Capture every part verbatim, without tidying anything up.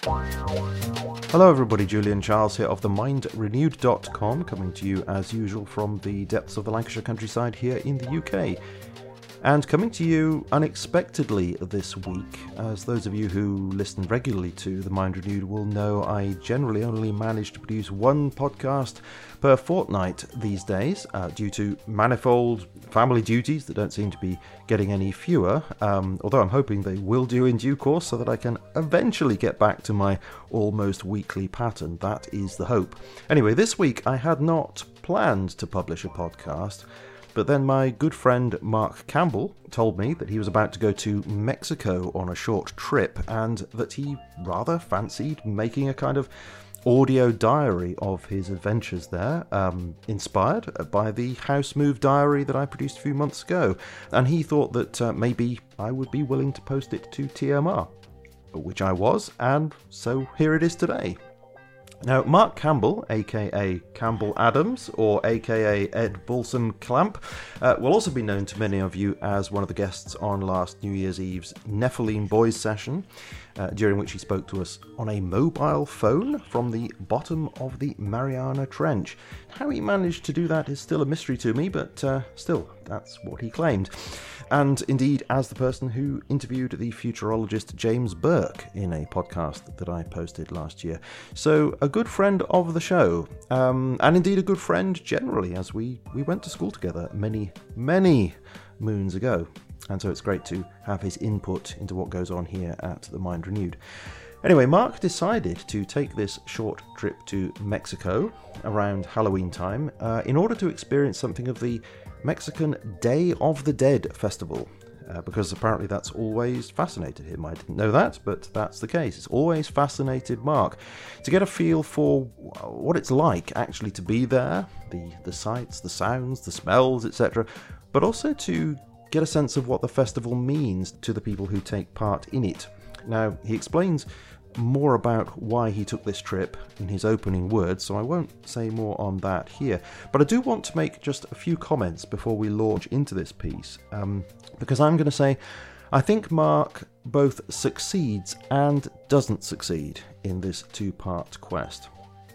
Hello everybody, Julian Charles here of the mind renewed dot com, coming to you as usual from the depths of the Lancashire countryside here in the U K. And coming to you unexpectedly this week, as those of you who listen regularly to The Mind Renewed will know, I generally only manage to produce one podcast per fortnight these days, uh, due to manifold family duties that don't seem to be getting any fewer, um, although I'm hoping they will do in due course so that I can eventually get back to my almost weekly pattern. That is the hope. Anyway, this week I had not planned to publish a podcast, but then my good friend Mark Campbell told me that he was about to go to Mexico on a short trip and that he rather fancied making a kind of audio diary of his adventures there, um, inspired by the house move diary that I produced a few months ago. And he thought that uh, maybe I would be willing to post it to T M R, which I was, and so here it is today. Now, Mark Campbell, aka Campbell Adams, or aka Ed Balsam Clamp, uh, will also be known to many of you as one of the guests on last New Year's Eve's Nephilim Boys session, uh, during which he spoke to us on a mobile phone from the bottom of the Mariana Trench. How he managed to do that is still a mystery to me, but uh, still, that's what he claimed. And indeed, as the person who interviewed the futurologist James Burke in a podcast that I posted last year. So, a good friend of the show, um, and indeed a good friend generally, as we, we went to school together many, many moons ago. And so it's great to have his input into what goes on here at The Mind Renewed. Anyway, Mark decided to take this short trip to Mexico around Halloween time uh, in order to experience something of the Mexican Day of the Dead festival, uh, because apparently that's always fascinated him. I didn't know that, but that's the case. It's always fascinated Mark to get a feel for what it's like actually to be there, the, the sights, the sounds, the smells, et cetera, but also to get a sense of what the festival means to the people who take part in it. Now, he explains more about why he took this trip in his opening words, so I won't say more on that here. But I do want to make just a few comments before we launch into this piece, um, because I'm going to say I think Mark both succeeds and doesn't succeed in this two-part quest.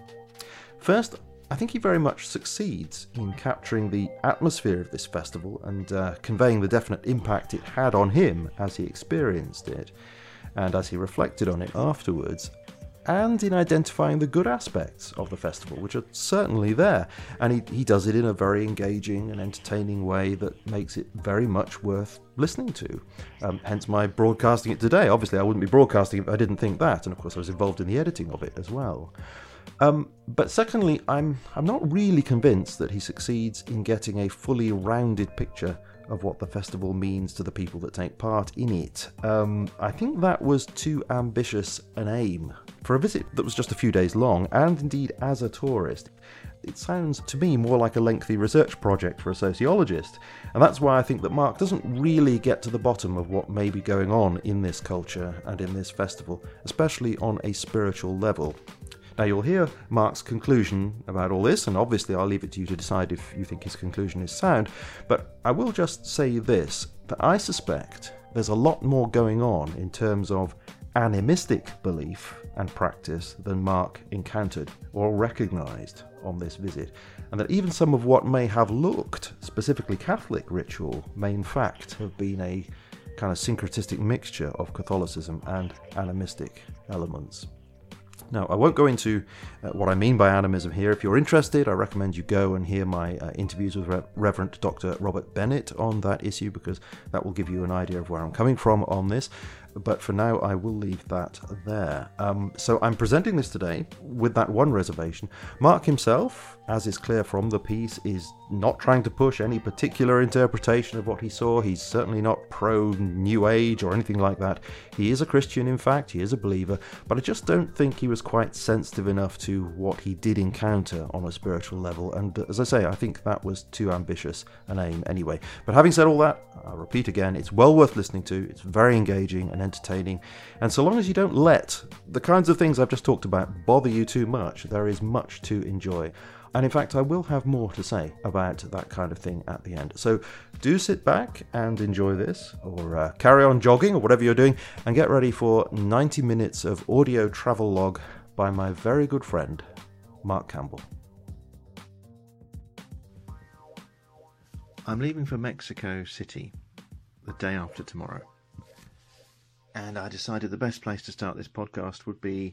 First, I think he very much succeeds in capturing the atmosphere of this festival and uh, conveying the definite impact it had on him as he experienced it, and as he reflected on it afterwards, and in identifying the good aspects of the festival, which are certainly there. And he, he does it in a very engaging and entertaining way that makes it very much worth listening to. Um, hence my broadcasting it today. Obviously, I wouldn't be broadcasting it if I didn't think that, and of course I was involved in the editing of it as well. Um, but secondly, I'm I'm not really convinced that he succeeds in getting a fully rounded picture of what the festival means to the people that take part in it. Um, I think that was too ambitious an aim. For a visit that was just a few days long, and indeed as a tourist, it sounds to me more like a lengthy research project for a sociologist. And that's why I think that Mark doesn't really get to the bottom of what may be going on in this culture and in this festival, especially on a spiritual level. Now, you'll hear Mark's conclusion about all this, and obviously I'll leave it to you to decide if you think his conclusion is sound, but I will just say this, that I suspect there's a lot more going on in terms of animistic belief and practice than Mark encountered or recognised on this visit, and that even some of what may have looked specifically Catholic ritual may in fact have been a kind of syncretistic mixture of Catholicism and animistic elements. Now, I won't go into uh, what I mean by animism here. If you're interested, I recommend you go and hear my uh, interviews with Re- Reverend Doctor Robert Bennett on that issue, because that will give you an idea of where I'm coming from on this. But for now, I will leave that there. Um, so I'm presenting this today with that one reservation. Mark himself, as is clear from the piece, is not trying to push any particular interpretation of what he saw. He's certainly not pro-New Age or anything like that. He is a Christian, in fact. He is a believer. But I just don't think he was quite sensitive enough to what he did encounter on a spiritual level. And as I say, I think that was too ambitious an aim anyway. But having said all that, I'll repeat again, it's well worth listening to. It's very engaging and entertaining. And so long as you don't let the kinds of things I've just talked about bother you too much, there is much to enjoy. And in fact, I will have more to say about that kind of thing at the end. So do sit back and enjoy this, or uh, carry on jogging, or whatever you're doing, and get ready for ninety minutes of audio travel log by my very good friend, Mark Campbell. I'm leaving for Mexico City the day after tomorrow. And I decided the best place to start this podcast would be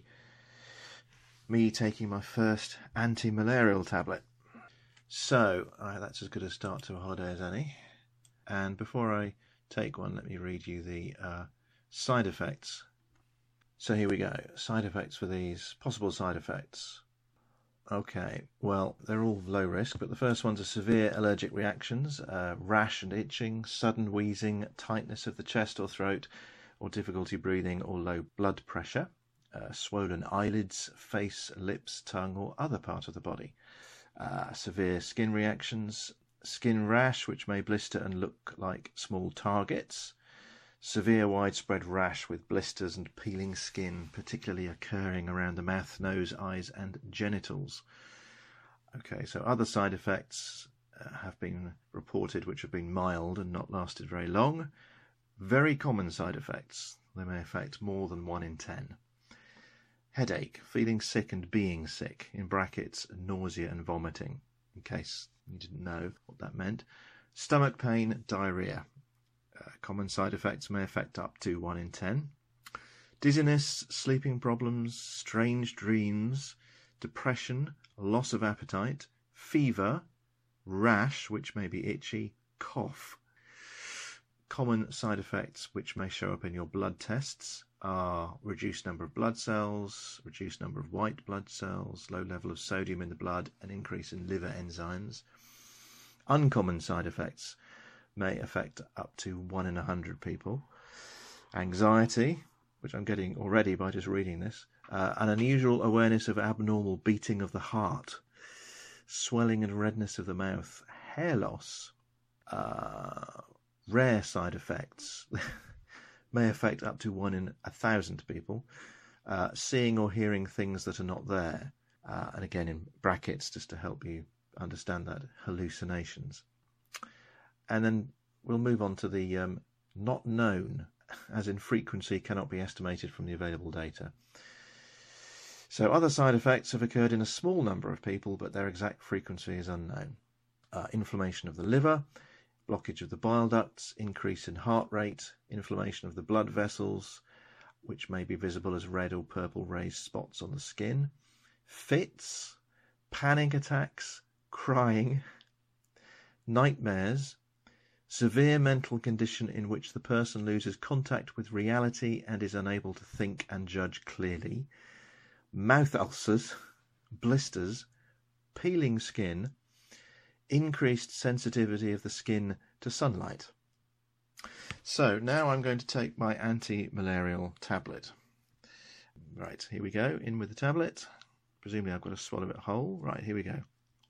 me taking my first anti-malarial tablet. So, uh, that's as good a start to a holiday as any. And before I take one, let me read you the uh, side effects. So here we go. Side effects for these. Possible side effects. Okay, well, they're all low risk, but the first ones are severe allergic reactions, uh, rash and itching, sudden wheezing, tightness of the chest or throat, or difficulty breathing or low blood pressure. Uh, swollen eyelids, face, lips, tongue, or other part of the body. Uh, severe skin reactions, skin rash, which may blister and look like small targets. Severe widespread rash with blisters and peeling skin, particularly occurring around the mouth, nose, eyes, and genitals. Okay, so other side effects uh, have been reported which have been mild and not lasted very long. Very common side effects. They may affect more than one in ten. Headache, feeling sick and being sick, in brackets, nausea and vomiting, in case you didn't know what that meant. Stomach pain, diarrhea. Uh, common side effects may affect up to one in ten. Dizziness, sleeping problems, strange dreams, depression, loss of appetite, fever, rash, which may be itchy, cough. Common side effects which may show up in your blood tests are reduced number of blood cells, reduced number of white blood cells, low level of sodium in the blood, an increase in liver enzymes. Uncommon side effects may affect up to one in a hundred people. Anxiety, which I'm getting already by just reading this, uh, an unusual awareness of abnormal beating of the heart, swelling and redness of the mouth, hair loss, uh, rare side effects may affect up to one in a thousand people, uh, seeing or hearing things that are not there, uh, and again in brackets just to help you understand that, hallucinations. And then we'll move on to the um, not known, as in frequency cannot be estimated from the available data. So other side effects have occurred in a small number of people, but their exact frequency is unknown. Uh, inflammation of the liver, blockage of the bile ducts, increase in heart rate, inflammation of the blood vessels, which may be visible as red or purple raised spots on the skin, fits, panic attacks, crying, nightmares, severe mental condition in which the person loses contact with reality and is unable to think and judge clearly, mouth ulcers, blisters, peeling skin, increased sensitivity of the skin to sunlight. So now I'm going to take my anti-malarial tablet. Right, here we go. In with the tablet. Presumably I've got to swallow it whole. Right, here we go.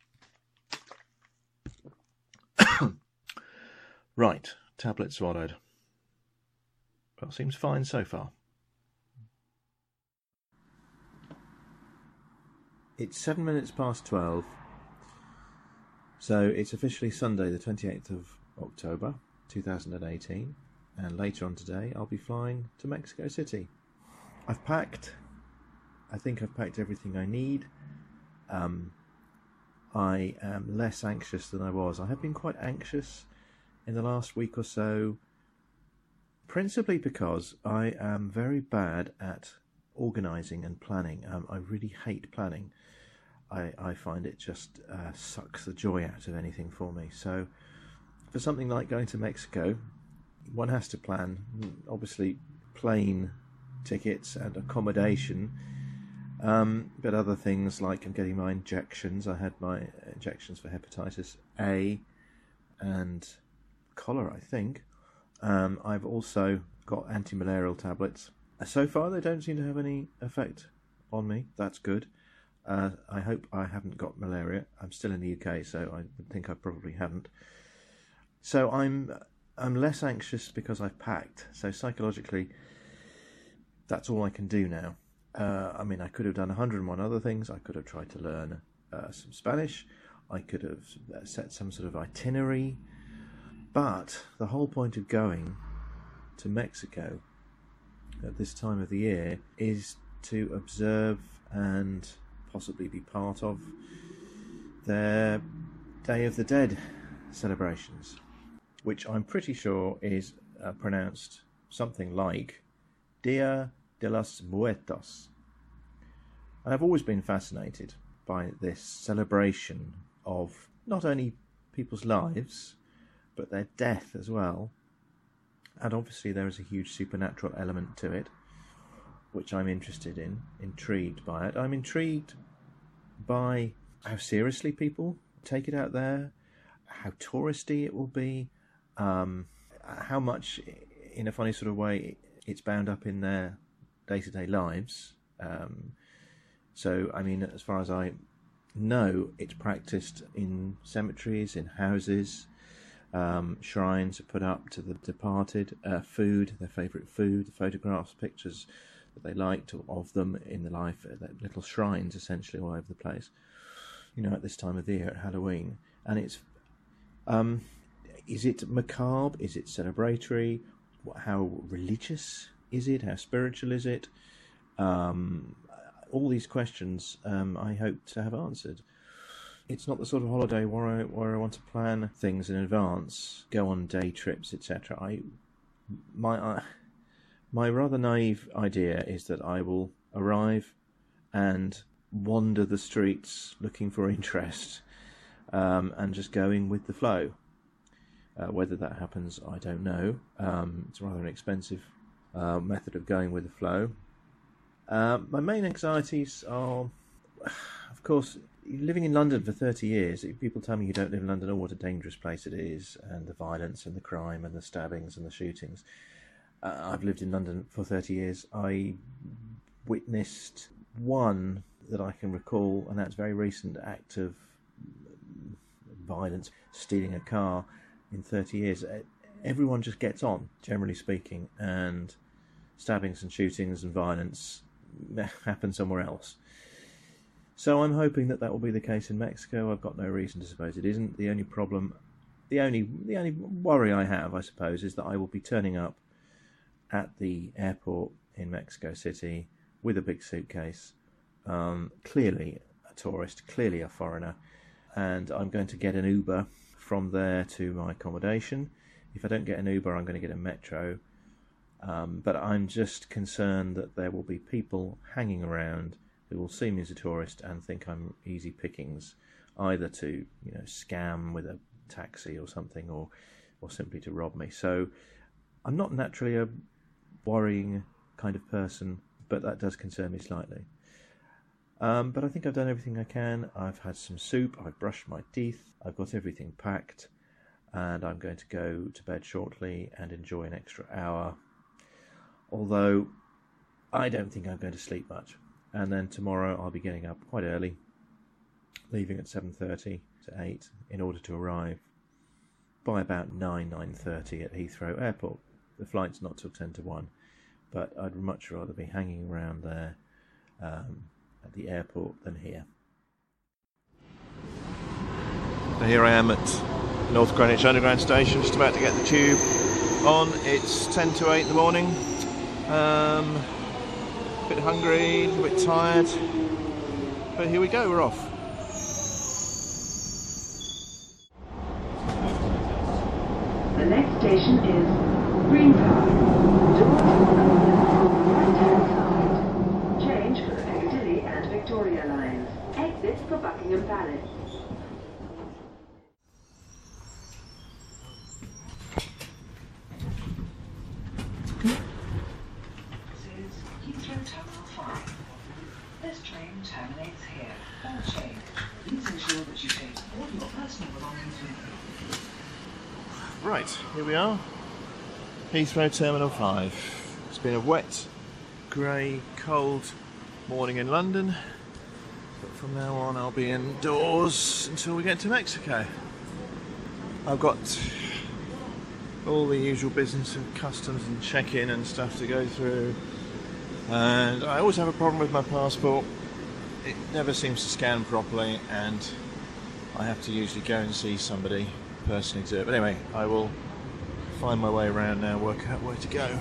Right, tablet swallowed. Well, seems fine so far. It's seven minutes past twelve. So it's officially Sunday, the twenty-eighth of October, two thousand eighteen, and later on today I'll be flying to Mexico City. I've packed. I think I've packed everything I need. Um, I am less anxious than I was. I have been quite anxious in the last week or so, principally because I am very bad at organising and planning. Um, I really hate planning. I, I find it just uh, sucks the joy out of anything for me. So for something like going to Mexico, one has to plan, obviously, plane tickets and accommodation, um, but other things like I'm getting my injections. I had my injections for hepatitis A and cholera, I think. Um, I've also got anti-malarial tablets. So far, they don't seem to have any effect on me. That's good. Uh, I hope I haven't got malaria. I'm still in the U K, so I would think I probably haven't. So I'm I'm less anxious because I've packed. So psychologically, that's all I can do now. Uh, I mean, I could have done one hundred and one other things. I could have tried to learn uh, some Spanish. I could have set some sort of itinerary. But the whole point of going to Mexico at this time of the year is to observe and possibly be part of their Day of the Dead celebrations, which I'm pretty sure is uh, pronounced something like Dia de los Muertos. And I've always been fascinated by this celebration of not only people's lives, but their death as well. And obviously there is a huge supernatural element to it, which I'm interested in, intrigued by it. I'm intrigued by how seriously people take it out there, how touristy it will be, um, how much, in a funny sort of way, it's bound up in their day-to-day lives. Um, so, I mean, as far as I know, it's practiced in cemeteries, in houses. Um, shrines are put up to the departed, uh, food, their favourite food, the photographs, pictures that they liked of them in the life, uh, little shrines essentially all over the place, you know, at this time of the year, at Halloween. And it's, um, is it macabre? Is it celebratory? How religious is it? How spiritual is it? Um, all these questions um, I hope to have answered. It's not the sort of holiday where I, where I want to plan things in advance, go on day trips, et cetera. I, my, uh, my rather naive idea is that I will arrive and wander the streets looking for interest, um, and just going with the flow. Uh, whether that happens, I don't know. Um, it's rather an expensive uh, method of going with the flow. Uh, my main anxieties are, of course, living in London for thirty years, people tell me you don't live in London, oh, what a dangerous place it is, and the violence and the crime and the stabbings and the shootings. Uh, I've lived in London for thirty years. I witnessed one that I can recall, and that's a very recent act of violence, stealing a car in thirty years. Everyone just gets on, generally speaking, and stabbings and shootings and violence happen somewhere else. So I'm hoping that that will be the case in Mexico. I've got no reason to suppose it isn't. The only problem, the only the only worry I have, I suppose, is that I will be turning up at the airport in Mexico City with a big suitcase, um, clearly a tourist, clearly a foreigner, and I'm going to get an Uber from there to my accommodation. If I don't get an Uber, I'm going to get a metro. Um, but I'm just concerned that there will be people hanging around who will see me as a tourist and think I'm easy pickings, either to, you know, scam with a taxi or something, or or simply to rob me. So I'm not naturally a worrying kind of person, but that does concern me slightly. Um, but I think I've done everything I can. I've had some soup, I've brushed my teeth, I've got everything packed, and I'm going to go to bed shortly and enjoy an extra hour. Although I don't think I'm going to sleep much. And then tomorrow I'll be getting up quite early, leaving at seven thirty to eight in order to arrive by about nine, nine thirty at Heathrow Airport. The flight's not till ten to one, but I'd much rather be hanging around there um, at the airport than here. So here I am at North Greenwich Underground Station, just about to get the tube on. It's ten to eight in the morning. Um, a bit hungry, a little bit tired, but here we go, we're off. The next station is Green Park. Doors will open right hand side. Change for the Piccadilly and Victoria lines. Exit for Buckingham Palace. Right, here we are, Heathrow Terminal five. It's been a wet, grey, cold morning in London, but from now on I'll be indoors until we get to Mexico. I've got all the usual business of customs and check-in and stuff to go through, and I always have a problem with my passport. it never seems to scan properly, and I have to usually go and see somebody personally do it. But anyway, I will find my way around now, work out where to go.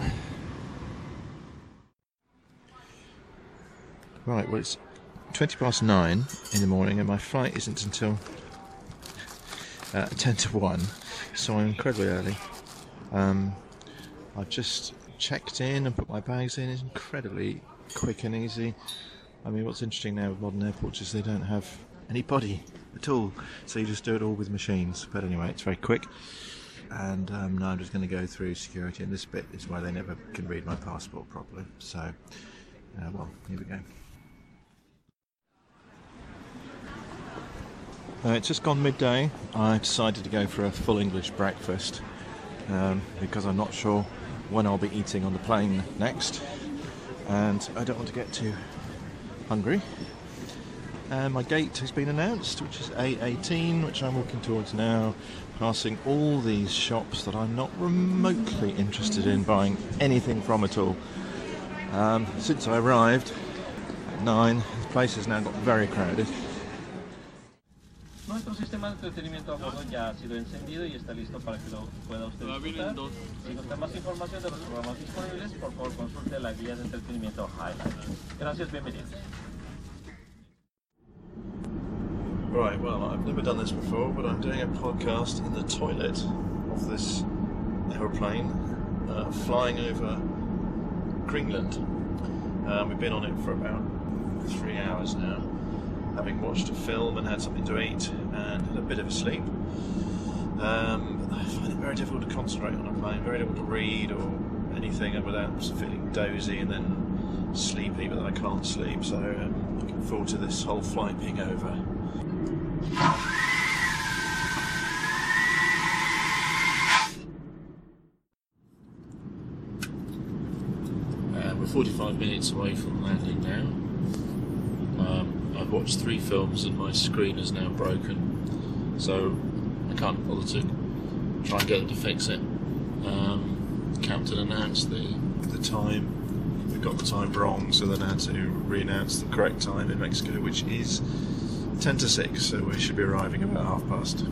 Right, well, it's twenty past nine in the morning, and my flight isn't until uh, ten to one, so I'm incredibly early. Um, I've just checked in and put my bags in. It's incredibly quick and easy. I mean, what's interesting now with modern airports is they don't have anybody at all, so you just do it all with machines. But anyway, it's very quick, and um, now I'm just going to go through security, and this bit is why they never can read my passport properly. So, uh, well, here we go. Uh, it's just gone midday. I decided to go for a full English breakfast um, because I'm not sure when I'll be eating on the plane next, and I don't want to get too hungry. Uh, my gate has been announced, which is A eighteen, which I'm walking towards now, passing all these shops that I'm not remotely interested in buying anything from at all. Um, since I arrived at nine, the place has now got very crowded. Nuestro sistema de entretenimiento a bordo ya ha sido encendido y está listo para que lo pueda usted disfrutar. Si gusta más información de los programas disponibles, por favor consulte la guía de entretenimiento Highlight. Gracias, bienvenidos. Right, well, I've never done this before, but I'm doing a podcast in the toilet of this aeroplane uh, flying over Greenland. Um, we've been on it for about three hours now, having watched a film and had something to eat and had a bit of a sleep. Um, I find it very difficult to concentrate on a plane, very difficult to read or anything without feeling dozy and then sleepy, but then I can't sleep, so I'm looking forward to this whole flight being over. Uh, we're forty-five minutes away from landing now. Um, I've watched three films and my screen is now broken, so I can't bother to try and get them to fix it. Um, Captain announced the, the time. We got the time wrong, so then I had to re-announce the correct time in Mexico, which is ten to six, so we should be arriving about half past.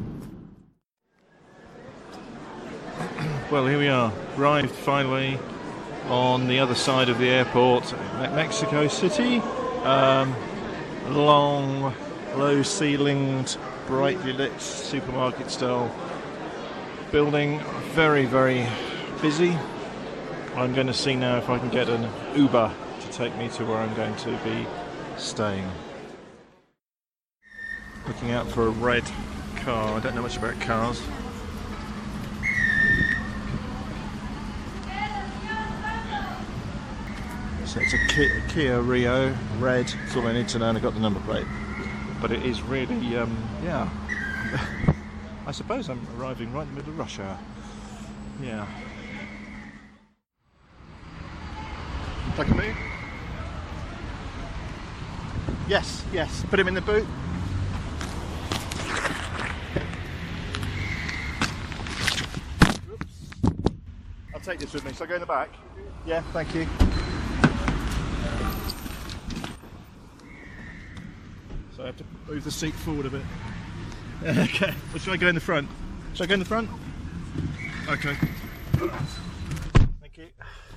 Well, here we are, arrived finally on the other side of the airport, Mexico City. Um, long, low-ceilinged, brightly lit supermarket-style building, very, very busy. I'm going to see now if I can get an Uber to take me to where I'm going to be staying. Looking out for a red car. I don't know much about cars. So it's a Kia, Kia Rio, red. That's all I need to know, and I got the number plate. But it is really, um, yeah. I suppose I'm arriving right in the middle of rush hour. Yeah. If I can move? Yes, yes. Put him in the boot. I'll take this with me. Shall I go in the back? Yeah, thank you. So I have to move the seat forward a bit. Okay. Well, should I go in the front? Should I go in the front? Okay. Thank you.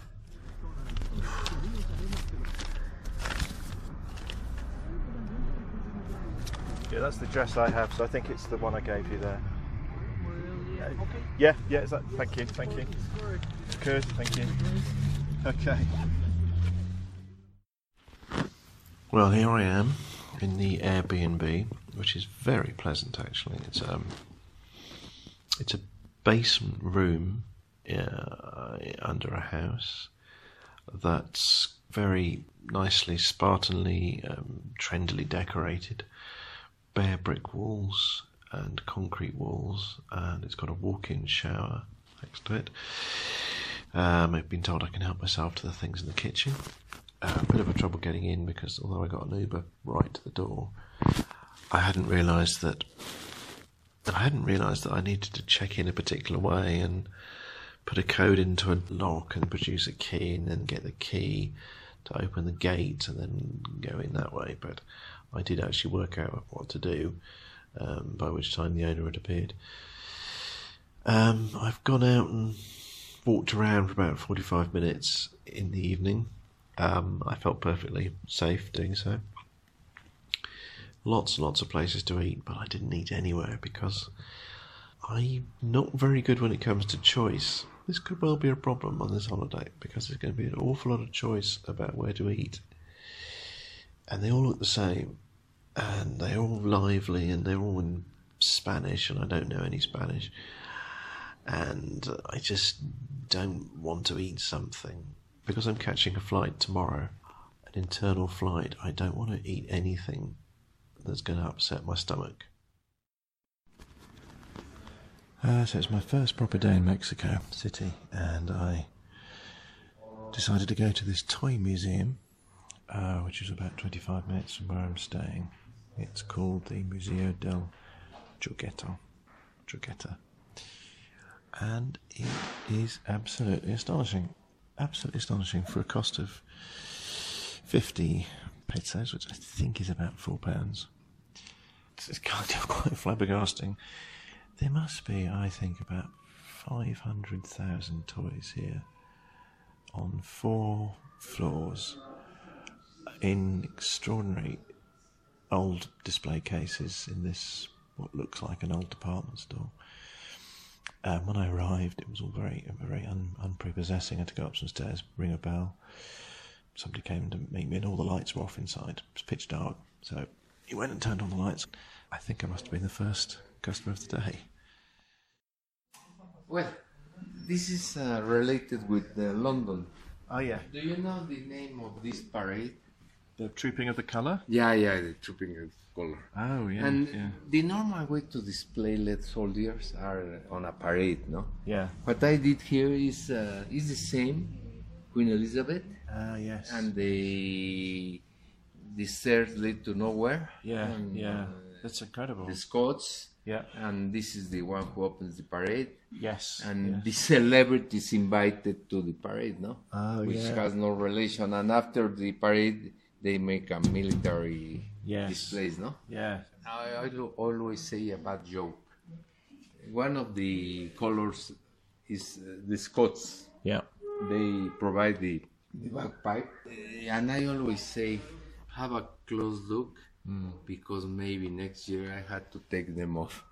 Yeah, that's the dress I have, so I think it's the one I gave you there. Okay. Yeah, yeah, is that, thank you, thank you. Good, thank you. Okay. Well, here I am in the Airbnb, which is very pleasant actually. It's um, it's a basement room uh, under a house that's very nicely, Spartanly, um, trendily decorated. Bare brick walls and concrete walls, and it's got a walk-in shower next to it. Um, I've been told I can help myself to the things in the kitchen. Uh, a bit of a trouble getting in because although I got an Uber right to the door, I hadn't realised that I hadn't realised that I needed to check in a particular way and put a code into a lock and produce a key and then get the key to open the gate and then go in that way, but I did actually work out what to do, um, by which time the owner had appeared. Um, I've gone out and walked around for about forty-five minutes in the evening. Um, I felt perfectly safe doing so. Lots and lots of places to eat, but I didn't eat anywhere because I'm not very good when it comes to choice. This could well be a problem on this holiday because there's going to be an awful lot of choice about where to eat. And they all look the same, and they're all lively, and they're all in Spanish, and I don't know any Spanish. And I just don't want to eat something. Because I'm catching a flight tomorrow, an internal flight, I don't want to eat anything that's going to upset my stomach. Uh, so it's my first proper day in Mexico City, and I decided to go to this toy museum, uh, which is about twenty-five minutes from where I'm staying. It's called the Museo del Juguete. Juguete. And it is absolutely astonishing. Absolutely astonishing for a cost of fifty pesos, which I think is about four pounds. It's kind of quite flabbergasting. There must be, I think, about five hundred thousand toys here on four floors in extraordinary old display cases in this, what looks like an old department store. Um, when I arrived, it was all very, very un, unprepossessing. I had to go up some stairs, ring a bell. Somebody came to meet me, and all the lights were off inside. It was pitch dark, so he went and turned on the lights. I think I must have been the first customer of the day. Well, this is uh, related with uh, London. Oh, yeah. Do you know the name of this parade? The Trooping of the Colour? Yeah, yeah, the Trooping of Color. Oh, yeah. And yeah. the normal way to display lead soldiers are on a parade, no? Yeah. What I did here is uh, is the same, Queen Elizabeth, Ah, yes. and the the stairs lead to nowhere. yeah, and, yeah. uh, That's incredible. the Scots, Yeah. and this is the one who opens the parade. Yes. And yes. the celebrities invited to the parade, no? Oh, Which yeah. has no relation. And after the parade, they make a military Yes. displays, no? Yeah. I, I do always say a bad joke. One of the colors is uh, the Scots. Yeah. They provide the, the bagpipe. Uh, and I always say, have a close look, mm. because maybe next year I had to take them off.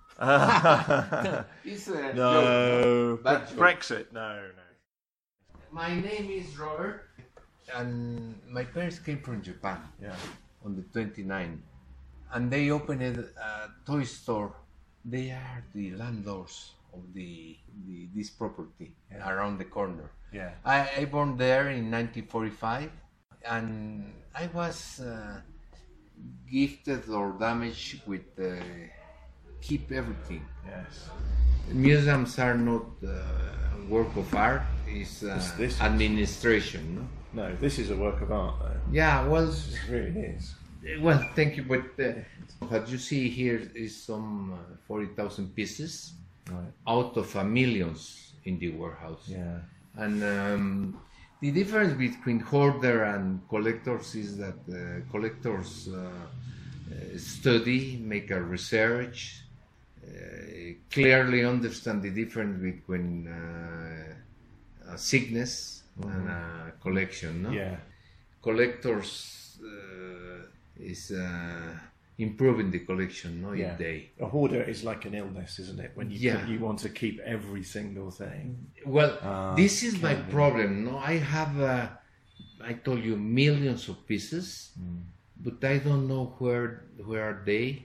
It's a No. joke, no? Bad joke. Brexit? No, no. My name is Robert, and my parents came from Japan. Yeah. On the twenty-ninth, and they opened a toy store. They are the landlords of the, the this property, yeah, around the corner. Yeah. I, I born there in nineteen forty-five, and I was uh, gifted or damaged with uh, keep everything. Yes. Museums are not uh, work of art; it's uh, This- this is- administration. No? No, this is a work of art, though. Yeah, well, It really is. well, thank you. But uh, what you see here is some uh, forty thousand pieces Right. out of a millions in the warehouse. Yeah. And um, the difference between hoarder and collectors is that uh, collectors uh, uh, study, make a research, uh, clearly understand the difference between uh, a sickness, mm-hmm, and a collection. No? Yeah. Collectors uh, is uh, improving the collection, no, Yeah. each day. A hoarder is like an illness, isn't it? When you Yeah. you want to keep every single thing. Well, Ah, this is my can be. problem. No, I have, uh, I told you, millions of pieces, Mm. but I don't know where where are they.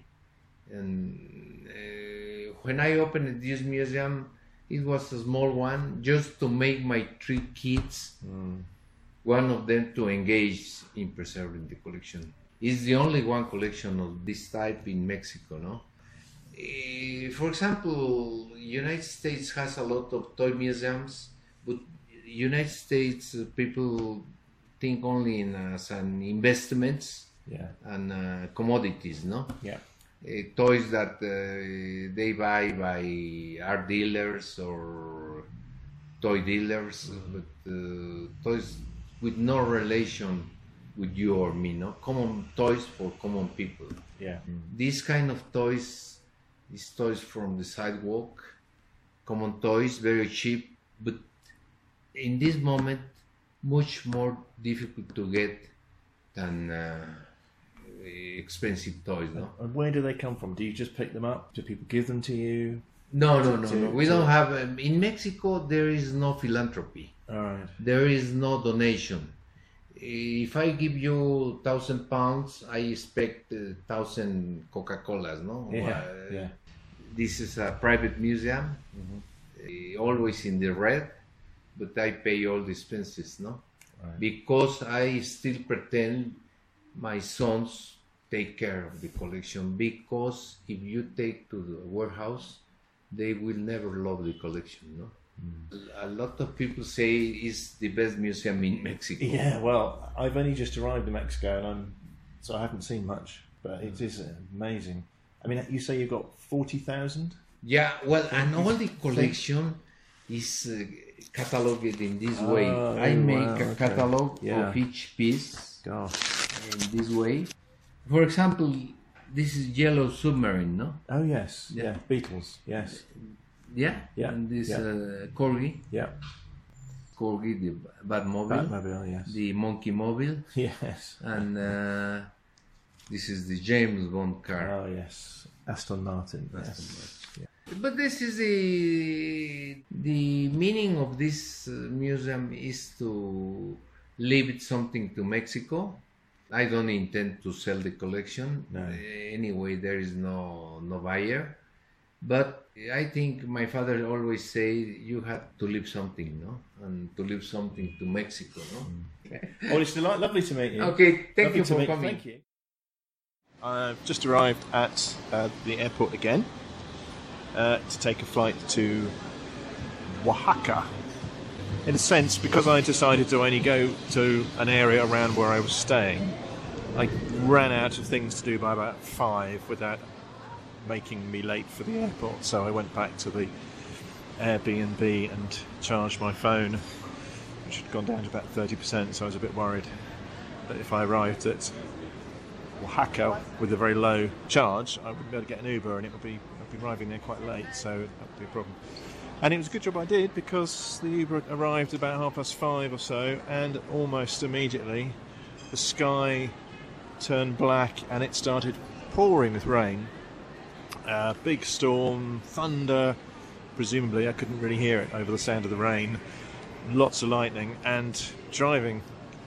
And uh, when I opened this museum, it was a small one, just to make my three kids, Mm. one of them to engage in preserving the collection. It's the only one collection of this type in Mexico, no? Eh, for example, United States has a lot of toy museums, but United States uh, people think only in as an investments Yeah. and uh, commodities, no? Yeah. Uh, toys that uh, they buy by art dealers or toy dealers, but uh, toys with no relation with you or me, no? Common toys for common people. Yeah. This kind of toys is toys from the sidewalk, common toys, very cheap, but in this moment, much more difficult to get than uh, expensive toys, no? And where do they come from? Do you just pick them up? Do people give them to you? No, no, no, To- no. We to- don't have. Um, in Mexico, there is no philanthropy. All right. There is no donation. If I give you thousand pounds, I expect uh, thousand Coca-Colas, no? Yeah, Uh, yeah. This is a private museum, uh, always in the red, but I pay all the expenses, no? Right. Because I still pretend my sons take care of the collection. Because if you take to the warehouse, they will never love the collection, no? A lot of people say it's the best museum in Mexico. Yeah, well, I've only just arrived in Mexico, and I'm so I haven't seen much, but it is amazing. I mean, you say you've got forty thousand? Yeah, well, and all the collection is uh, cataloged in this way. Oh, I make wow, a okay. catalog Yeah. of each piece Gosh. in this way. For example, this is Yellow Submarine, no? Oh yes, yeah, Beatles, yes, Yeah, Yeah, and this yeah. uh, Corgi, yeah, Corgi, the Batmobile, Batmobile, yes, the Monkey Mobile, yes, and uh, this is the James Bond car. oh yes, Aston Martin, yes. Yeah. But this is the the meaning of this uh, museum is to leave something to Mexico. I don't intend to sell the collection. No. Uh, anyway, there is no no buyer. But I think my father always say you have to leave something, no, and to leave something to Mexico, no. Oh, it's delight- lovely to meet you. Okay, thank Lovely you to for meet- coming. Thank you. I've just arrived at uh, the airport again uh, to take a flight to Oaxaca. In a sense, because I decided to only go to an area around where I was staying, I ran out of things to do by about five without making me late for the airport. So I went back to the Airbnb and charged my phone, which had gone down to about thirty percent, so I was a bit worried that if I arrived at Oaxaca with a very low charge, I wouldn't be able to get an Uber, and it would be I'd be arriving there quite late, so that would be a problem. And it was a good job I did, because the Uber arrived about half past five or so, and almost immediately the sky turned black and it started pouring with rain. Uh, big storm, thunder, presumably I couldn't really hear it over the sound of the rain. Lots of lightning, and driving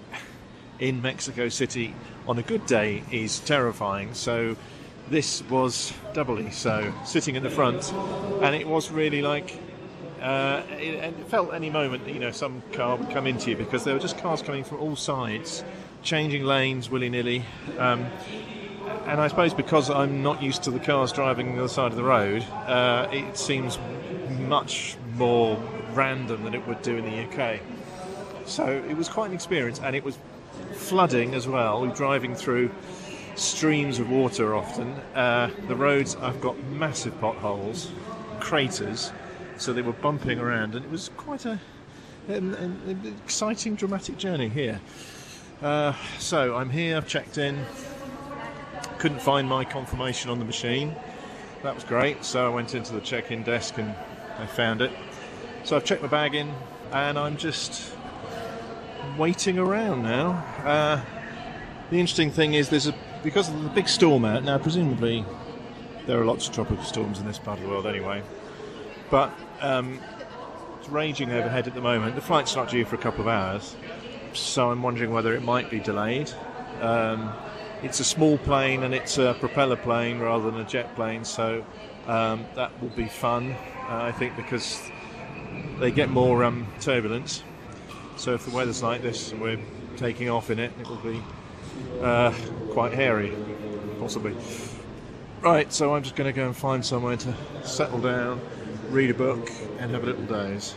in Mexico City on a good day is terrifying, so this was doubly so, sitting in the front, and it was really like uh, it, it felt any moment, you know, some car would come into you, because there were just cars coming from all sides, changing lanes willy-nilly, um, and I suppose because I'm not used to the cars driving the other side of the road, uh, it seems much more random than it would do in the U K. So it was quite an experience, and it was flooding as well. We were driving through streams of water often. Uh, the roads, I've got massive potholes, craters, so they were bumping around, and it was quite a, an, an exciting, dramatic journey here. Uh, so I'm here, I've checked in, couldn't find my confirmation on the machine. That was great, so I went into the check-in desk and I found it. So I've checked my bag in, and I'm just waiting around now. Uh, the interesting thing is, there's a because of the big storm out now. Presumably, there are lots of tropical storms in this part of the world anyway. But um, it's raging overhead at the moment. The flight's not due for a couple of hours, so I'm wondering whether it might be delayed. Um, it's a small plane, and it's a propeller plane rather than a jet plane, so um, that will be fun, uh, I think, because they get more um, turbulence. So if the weather's like this and we're taking off in it, it will be uh, quite hairy, possibly. Right, so I'm just going to go and find somewhere to settle down, read a book, and have a little doze.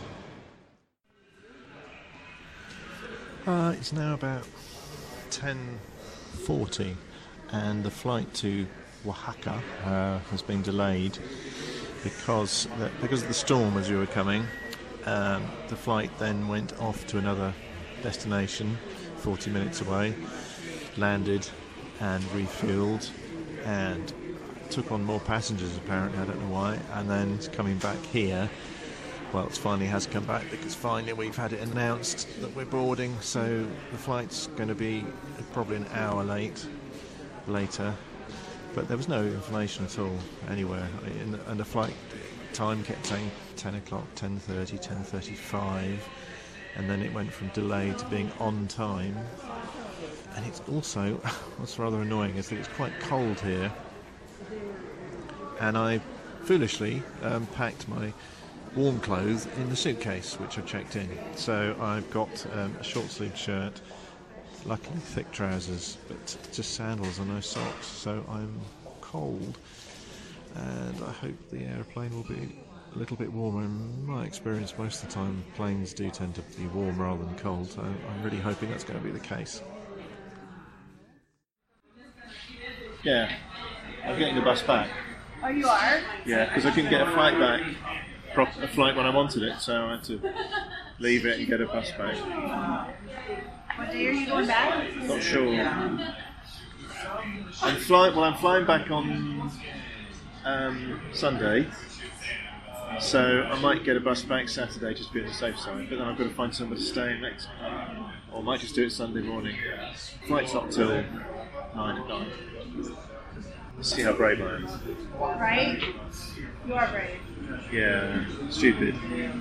Uh, it's now about ten forty, and the flight to Oaxaca uh, has been delayed because the, because of the storm as we were coming. Um, the flight then went off to another destination forty minutes away, landed and refueled and took on more passengers apparently, I don't know why, and then it's coming back here. Well, it finally has come back because finally we've had it announced that we're boarding, so the flight's going to be probably an hour late later, but there was no information at all anywhere, and the flight time kept saying ten o'clock, ten thirty, ten thirty-five, and then it went from delay to being on time. And it's also, what's rather annoying is that it's quite cold here, and I foolishly um, packed my warm clothes in the suitcase which I checked in. So I've got um, a short sleeved shirt, luckily thick trousers, but just sandals and no socks, so I'm cold, and I hope the airplane will be a little bit warmer. In my experience, most of the time planes do tend to be warm rather than cold, so I'm really hoping that's going to be the case. Yeah, I'm getting the bus back. Oh, you are? Yeah, because I couldn't get a flight back, a flight when I wanted it, so I had to leave it and get a bus back. What day are you going back? Not sure. I'm flying. Well, I'm flying back on um, Sunday, so I might get a bus back Saturday just to be on the safe side. But then I've got to find somewhere to stay next, or I might just do it Sunday morning. Flight's not till nine at night. Let's see how brave I am. Right? You are brave. Yeah, stupid.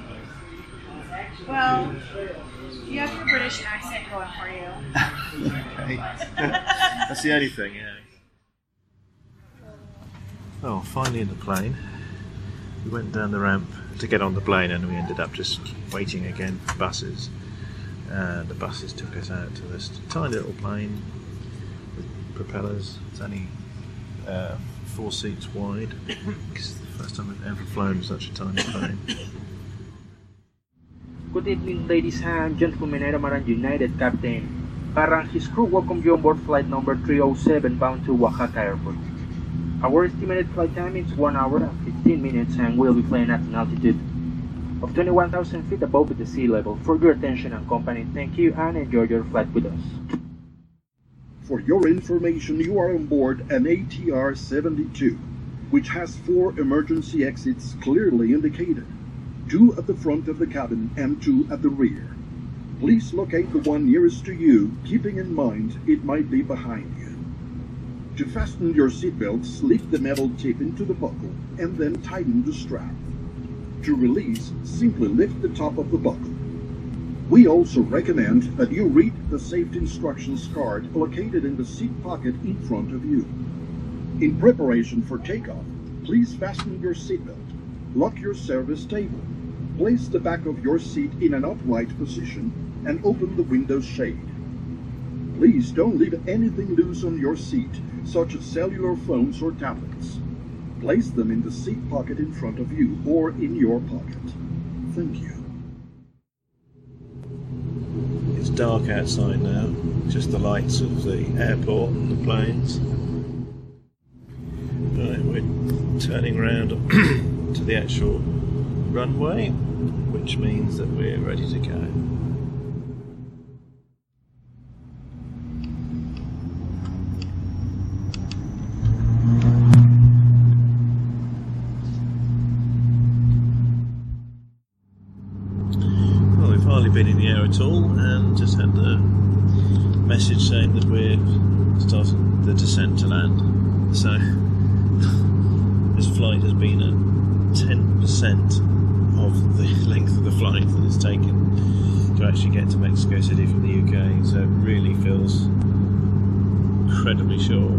Well, you have your British accent going for you. Okay. That's the only thing, yeah. Oh, finally in the plane. We went down the ramp to get on the plane and we ended up just waiting again for buses. And the buses took us out to this tiny little plane with propellers. It's only uh, four seats wide. It's the first time I've ever flown such a tiny plane. Good evening, ladies and gentlemen. Aeromaran United Captain Parra and his crew welcome you on board flight number three oh seven bound to Oaxaca Airport. Our estimated flight time is one hour and fifteen minutes, and we'll be flying at an altitude of twenty-one thousand feet above the sea level. For your attention and company, thank you and enjoy your flight with us. For your information, you are on board an A T R seventy-two, which has four emergency exits clearly indicated. Two at the front of the cabin and two at the rear. Please locate the one nearest to you, keeping in mind it might be behind you. To fasten your seatbelt, slip the metal tip into the buckle and then tighten the strap. To release, simply lift the top of the buckle. We also recommend that you read the safety instructions card located in the seat pocket in front of you. In preparation for takeoff, please fasten your seatbelt, lock your service table, place the back of your seat in an upright position, and open the window shade. Please don't leave anything loose on your seat, such as cellular phones or tablets. Place them in the seat pocket in front of you or in your pocket. Thank you. It's dark outside now, just the lights of the airport and the planes. Right, we're turning round to the actual runway, which means that we're ready to go. Well, we've hardly been in the air at all and just had the message saying that we're starting the descent to land. So this flight has been at ten percent of the length of the flight that it's taken to actually get to Mexico City from the U K, so it really feels incredibly short.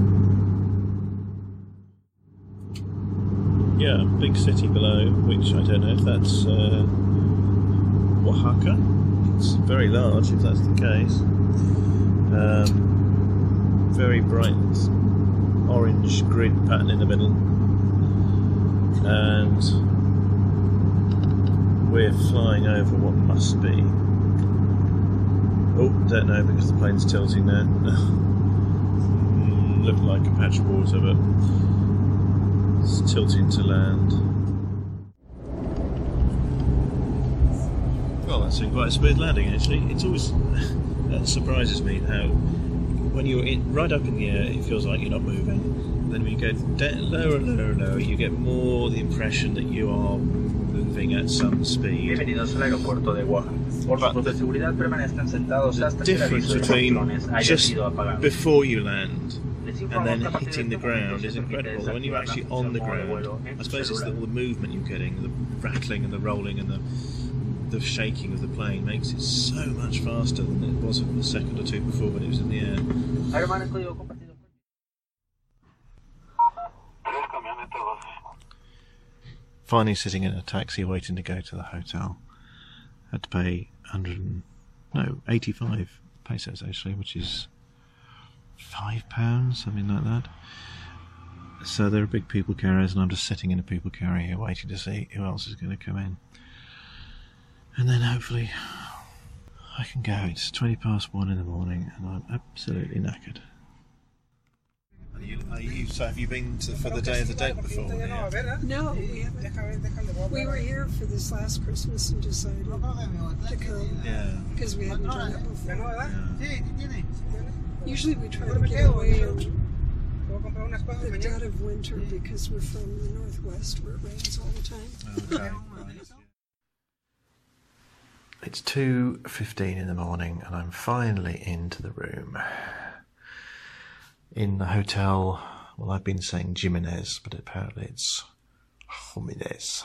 Yeah, big city below, which I don't know if that's uh, Oaxaca. It's very large if that's the case. Um, very bright orange grid pattern in the middle, and we're flying over what must be, oh, don't know because the plane's tilting there. mm, looked like a patch of water, but it's tilting to land. Well, that's been quite a smooth landing actually. It's always, that surprises me how when you're in, right up in the air, it feels like you're not moving. And then when you go down, lower, lower, lower, you get more the impression that you are moving at some speed. Bienvenidos al aeropuerto de Oaxaca. Por razones de seguridad permanezcan sentados hasta que el aviso de ciclones haya sido apagado. Before you land and then hitting the ground is incredible. When you're actually on the ground, I suppose it's all the movement you're getting, the rattling and the rolling and the the shaking of the plane makes it so much faster than it was a second or two before when it was in the air. Finally sitting in a taxi waiting to go to the hotel. Had to pay one hundred, no, eighty-five pesos actually, which is five pounds, something like that. So there are big people carriers, and I'm just sitting in a people carrier here waiting to see who else is going to come in. And then hopefully I can go. It's twenty past one in the morning and I'm absolutely knackered. Are you, are you, so have you been to, for the Day of the Dead before? Yeah. No, we haven't. We were here for this last Christmas and decided to come. Yeah. Because we hadn't done it before. Yeah. Usually we try to get away in the dead of winter because we're from the Northwest where it rains all the time. Okay. It's two fifteen in the morning and I'm finally into the room. In the hotel, well, I've been saying Jimenez, but apparently it's Jimenez.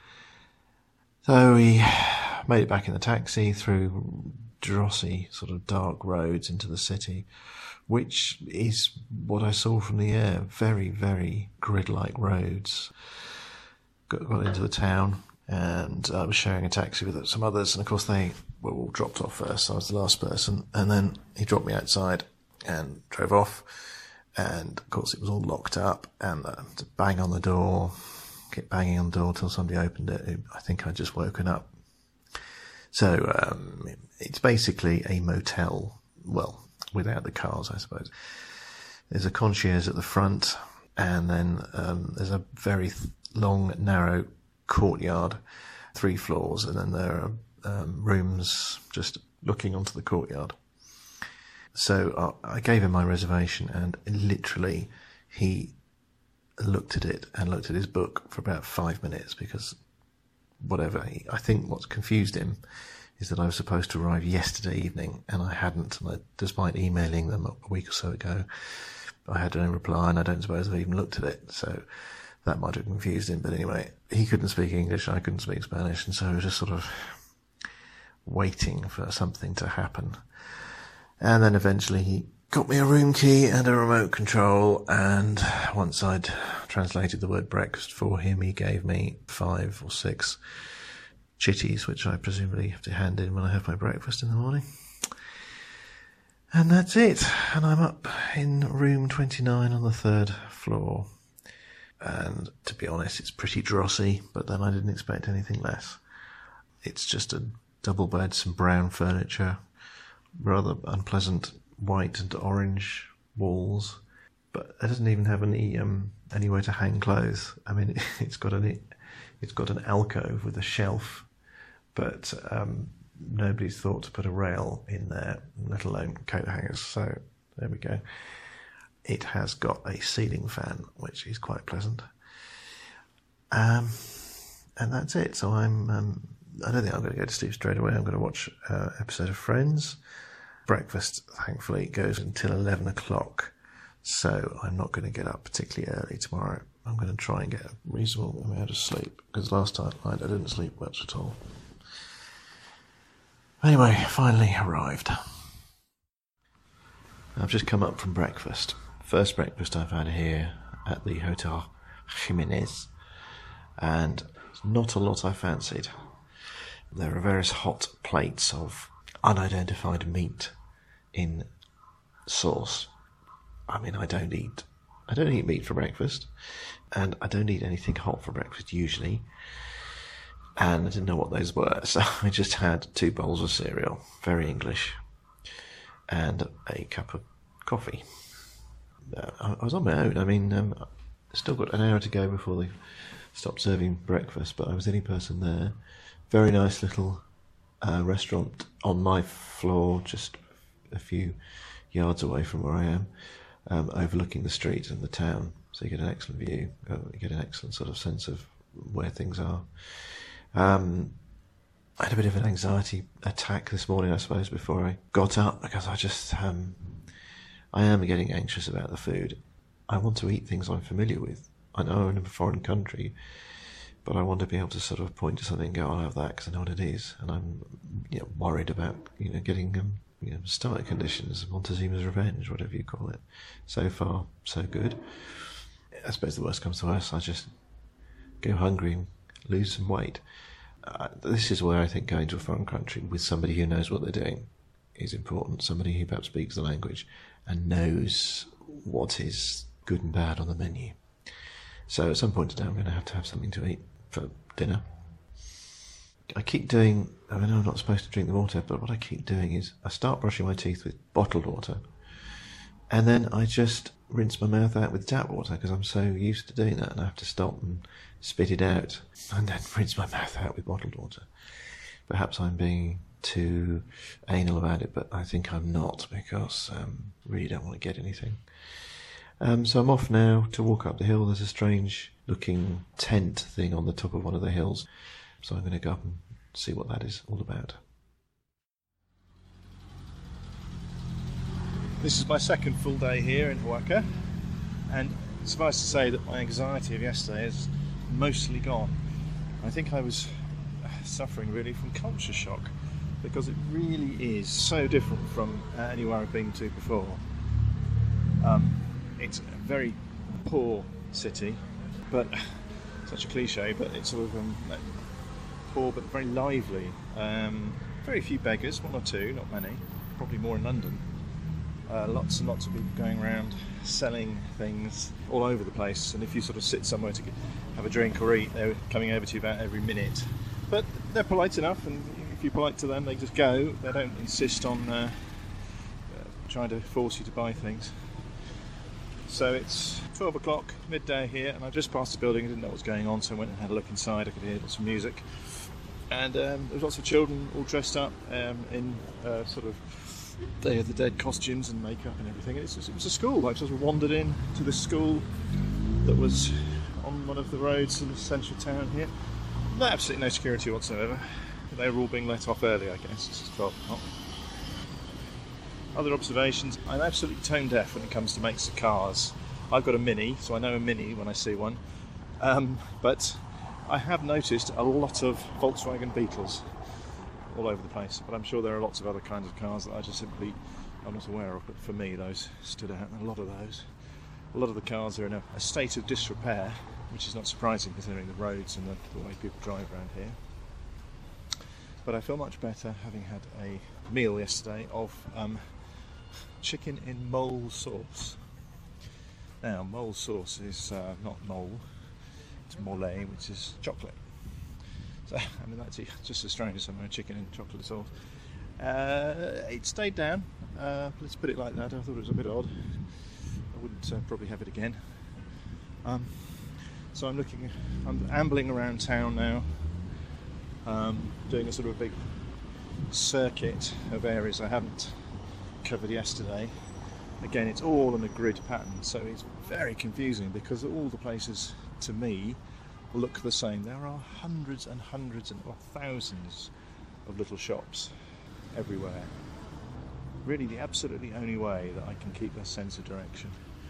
So we made it back in the taxi through drossy, sort of dark roads into the city, which is what I saw from the air. Very, very grid-like roads. Got, got into the town. And I was sharing a taxi with some others, and of course they were all dropped off first. I was the last person, and then he dropped me outside and drove off. And of course it was all locked up, and uh, to bang on the door, kept banging on the door till somebody opened it. I think I'd just woken up. So um, it's basically a motel, well, without the cars, I suppose. There's a concierge at the front, and then um, there's a very th- long, narrow courtyard, three floors, and then there are um, rooms just looking onto the courtyard. So uh, I gave him my reservation, and literally he looked at it and looked at his book for about five minutes because whatever, he, I think what's confused him is that I was supposed to arrive yesterday evening and I hadn't, and I, despite emailing them a week or so ago, I had no reply, and I don't suppose I've even looked at it, so that might have confused him. But anyway, he couldn't speak English, I couldn't speak Spanish, and so I was just sort of waiting for something to happen. And then eventually he got me a room key and a remote control, and once I'd translated the word breakfast for him, he gave me five or six chitties, which I presumably have to hand in when I have my breakfast in the morning. And that's it. And I'm up in room twenty-nine on the third floor. And to be honest, it's pretty drossy, but then I didn't expect anything less. It's just a double bed, some brown furniture, rather unpleasant white and orange walls, but it doesn't even have any um, anywhere to hang clothes. I mean, it's got an it's got an alcove with a shelf, but um, nobody's thought to put a rail in there, let alone coat hangers. So there we go. It has got a ceiling fan, which is quite pleasant. Um, and that's it. So I'm. Um, I don't think I'm going to go to sleep straight away. I'm going to watch an episode of Friends. Breakfast, thankfully, goes until eleven o'clock, so I'm not going to get up particularly early tomorrow. I'm going to try and get a reasonable amount of sleep, because last night I didn't sleep much at all. Anyway, finally arrived. I've just come up from breakfast. First breakfast I've had here at the Hotel Jimenez, and not a lot I fancied. There are various hot plates of unidentified meat in sauce. I mean, I don't eat, I don't eat meat for breakfast, and I don't eat anything hot for breakfast usually. And I didn't know what those were, so I just had two bowls of cereal, very English, and a cup of coffee. Uh, I was on my own. I mean, um, still got an hour to go before they stopped serving breakfast, but I was the only person there. Very nice little uh, restaurant on my floor, just a few yards away from where I am, um, overlooking the street and the town, so you get an excellent view, uh, you get an excellent sort of sense of where things are. Um, I had a bit of an anxiety attack this morning, I suppose, before I got up, because I just, um, I am getting anxious about the food. I want to eat things I'm familiar with. I know I'm in a foreign country, but I want to be able to sort of point to something and go, I'll have that because I know what it is. And I'm you know, worried about, you know, getting um, you know, stomach conditions, Montezuma's revenge, whatever you call it. So far, so good. I suppose the worst comes to worst, I just go hungry and lose some weight. Uh, this is where I think going to a foreign country with somebody who knows what they're doing is important. Somebody who perhaps speaks the language and knows what is good and bad on the menu. So at some point today I'm going to have to have something to eat for dinner. I keep doing, I know I'm not supposed to drink the water, but what I keep doing is I start brushing my teeth with bottled water, and then I just rinse my mouth out with tap water because I'm so used to doing that, and I have to stop and spit it out and then rinse my mouth out with bottled water. Perhaps I'm being too anal about it, but I think I'm not, because I um, really don't want to get anything. Um, so I'm off now to walk up the hill. There's a strange looking tent thing on the top of one of the hills, so I'm going to go up and see what that is all about. This is my second full day here in Huaca, and suffice to say that my anxiety of yesterday is mostly gone. I think I was suffering really from culture shock, because it really is so different from uh, anywhere I've been to before. Um, it's a very poor city, but such a cliche, but it's sort of um, poor but very lively. Um, very few beggars, one or two, not many, probably more in London. Uh, lots and lots of people going around selling things all over the place, and if you sort of sit somewhere to get, have a drink or eat, they're coming over to you about every minute. But they're polite enough, and if you're polite to them, they just go. They don't insist on uh, uh, trying to force you to buy things. So it's twelve o'clock, midday here, and I just passed the building. I didn't know what was going on, so I went and had a look inside. I could hear lots of music, and um, there was lots of children all dressed up um, in uh, sort of Day of the Dead costumes and makeup and everything. It's just, it was a school. I just wandered in to this school that was on one of the roads in the central town here. No, absolutely no security whatsoever. They were all being let off early, I guess. It's twelve o'clock. Other observations: I'm absolutely tone deaf when it comes to makes of cars. I've got a Mini, so I know a Mini when I see one. Um, but I have noticed a lot of Volkswagen Beetles all over the place, but I'm sure there are lots of other kinds of cars that I just simply I'm not aware of, but for me those stood out. A lot of those. A lot of the cars are in a, a state of disrepair, which is not surprising considering the roads and the, the way people drive around here. But I feel much better having had a meal yesterday of um, chicken in mole sauce. Now, mole sauce is uh, not mole, it's mole, which is chocolate. So, I mean, that's just as strange as some chicken in chocolate sauce. Uh, it stayed down, uh, let's put it like that. I thought it was a bit odd. I wouldn't uh, probably have it again. Um, so I'm looking, I'm ambling around town now, um, doing a sort of a big circuit of areas I haven't covered yesterday. Again, it's all in a grid pattern, so it's very confusing because all the places, to me, look the same. There are hundreds and hundreds and or thousands of little shops everywhere. Really, the absolutely only way that I can keep a sense of direction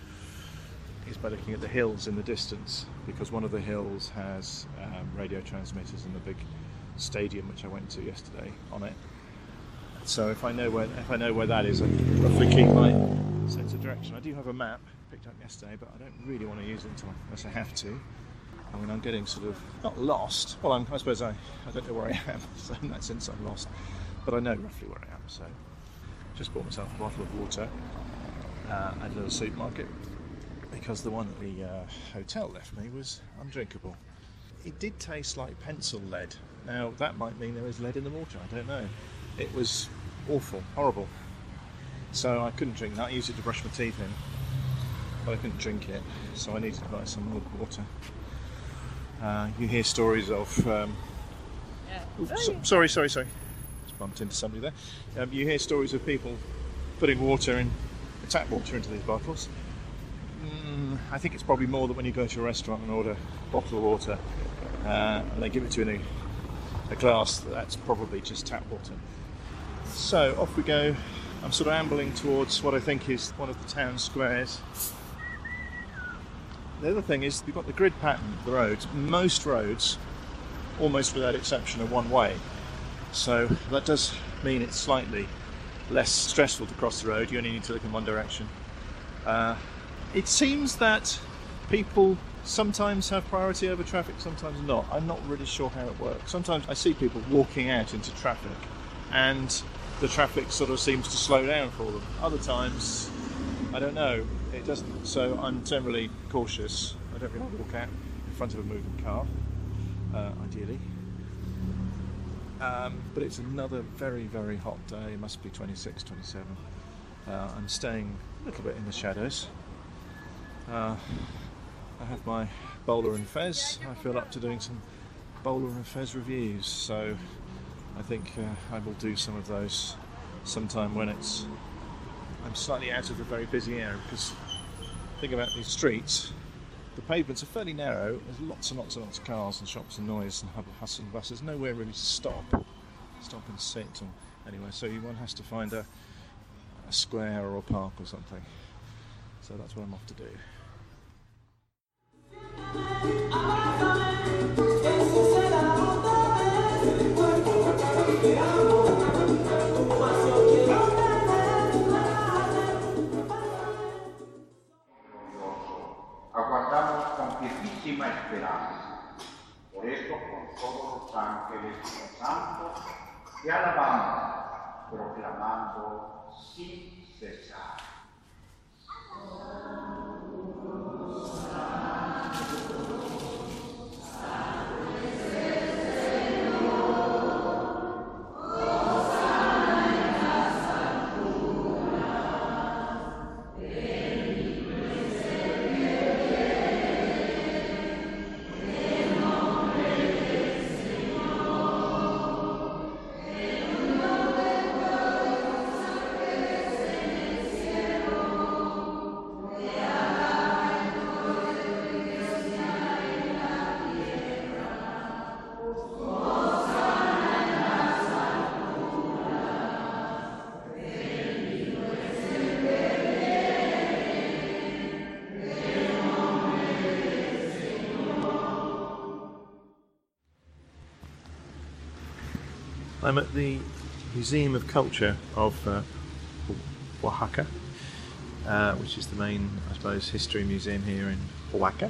is by looking at the hills in the distance, because one of the hills has um, radio transmitters and the big stadium which I went to yesterday on it. So if I know where if I know where that is, I can roughly keep my sense of direction. I do have a map picked up yesterday, but I don't really want to use it until unless I have to. I mean, I'm getting sort of not lost. Well, I'm, I suppose I I don't know where I am, so in that sense I'm lost. But I know roughly where I am. So just bought myself a bottle of water uh, at a little supermarket, because the one at the uh, hotel left me was undrinkable. It did taste like pencil lead. Now that might mean there is lead in the water, I don't know. It was awful, horrible. So I couldn't drink that. I used it to brush my teeth in, but I couldn't drink it, so I needed to buy some more water. Uh, you hear stories of um, oops, so, sorry sorry sorry just bumped into somebody there. Um, you hear stories of people putting water in tap water into these bottles. Mm, I think it's probably more that when you go to a restaurant and order bottled water uh, and they give it to you in a, a glass, that's probably just tap water. So off we go. I'm sort of ambling towards what I think is one of the town squares. The other thing is you've got the grid pattern of the roads. Most roads, almost without exception, are one way. So that does mean it's slightly less stressful to cross the road. You only need to look in one direction. Uh, it seems that people sometimes have priority over traffic, sometimes not. I'm not really sure how it works. Sometimes I see people walking out into traffic and the traffic sort of seems to slow down for them. Other times, I don't know, it doesn't. So I'm generally cautious. I don't really walk out in front of a moving car, uh, ideally. Um, but it's another very, very hot day. It must be twenty-six, twenty-seven. Uh, I'm staying a little bit in the shadows. Uh, I have my Bowler and Fez. I feel up to doing some Bowler and Fez reviews, so I think uh, I will do some of those sometime when it's I'm slightly out of the very busy area, because think about these streets. The pavements are fairly narrow. There's lots and lots and lots of cars and shops and noise and hustle and bustle. There's nowhere really to stop, stop and sit. Or anyway, so one has to find a, a square or a park or something. So that's what I'm off to do. Aguardamos con fielísima esperanza. Por esto, con todos los ángeles y los santos, te alabamos, proclamando sin cesar. I'm at the Museum of Culture of uh, Oaxaca, uh, which is the main, I suppose, history museum here in Oaxaca.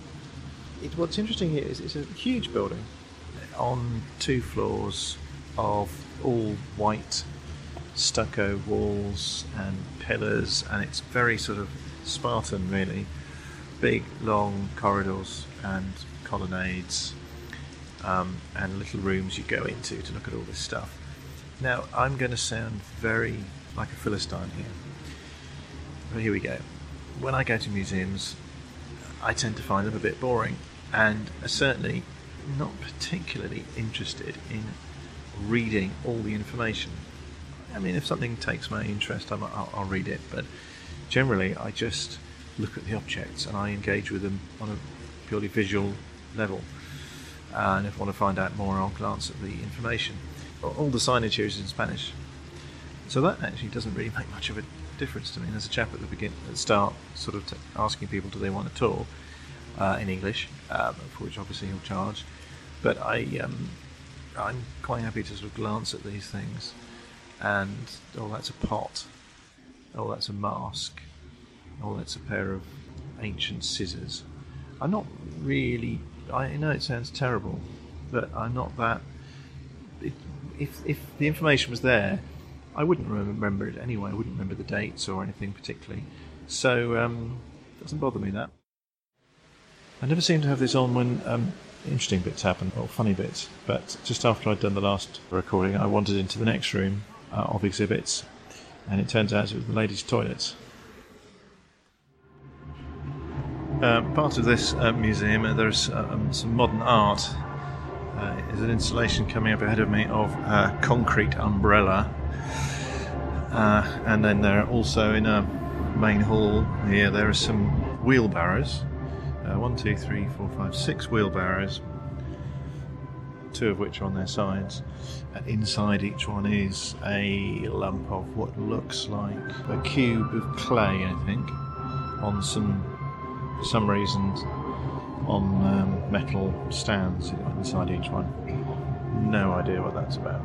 It, what's interesting here is it's a huge building on two floors of all white stucco walls and pillars, and it's very sort of Spartan, really. Big, long corridors and colonnades. Um, and little rooms you go into to look at all this stuff. Now, I'm going to sound very like a Philistine here, but here we go. When I go to museums, I tend to find them a bit boring, and are certainly not particularly interested in reading all the information. I mean, if something takes my interest, I'm, I'll, I'll read it, but generally I just look at the objects and I engage with them on a purely visual level. Uh, and if I want to find out more, I'll glance at the information. All the signage here is in Spanish, so that actually doesn't really make much of a difference to me. There's a chap at the begin at the start, sort of t- asking people, do they want a tour uh, in English, um, for which obviously he'll charge. But I, um, I'm quite happy to sort of glance at these things, and oh, that's a pot. Oh, that's a mask. Oh, that's a pair of ancient scissors. I'm not really. I know it sounds terrible, but I'm not that. It, if if the information was there, I wouldn't remember it anyway. I wouldn't remember the dates or anything particularly. So um, it doesn't bother me that. I never seem to have this on when um, interesting bits happen or funny bits. But just after I'd done the last recording, I wandered into the next room uh, of exhibits, and it turns out it was the ladies' toilets. Uh, part of this uh, museum, uh, there's uh, um, some modern art. Uh, there's an installation coming up ahead of me of a concrete umbrella, uh, and then there are also in a main hall here, there are some wheelbarrows. Uh, one, two, three, four, five, six wheelbarrows. Two of which are on their sides. And inside each one is a lump of what looks like a cube of clay, I think, on some, for some reason, on um, metal stands inside each one. No idea what that's about.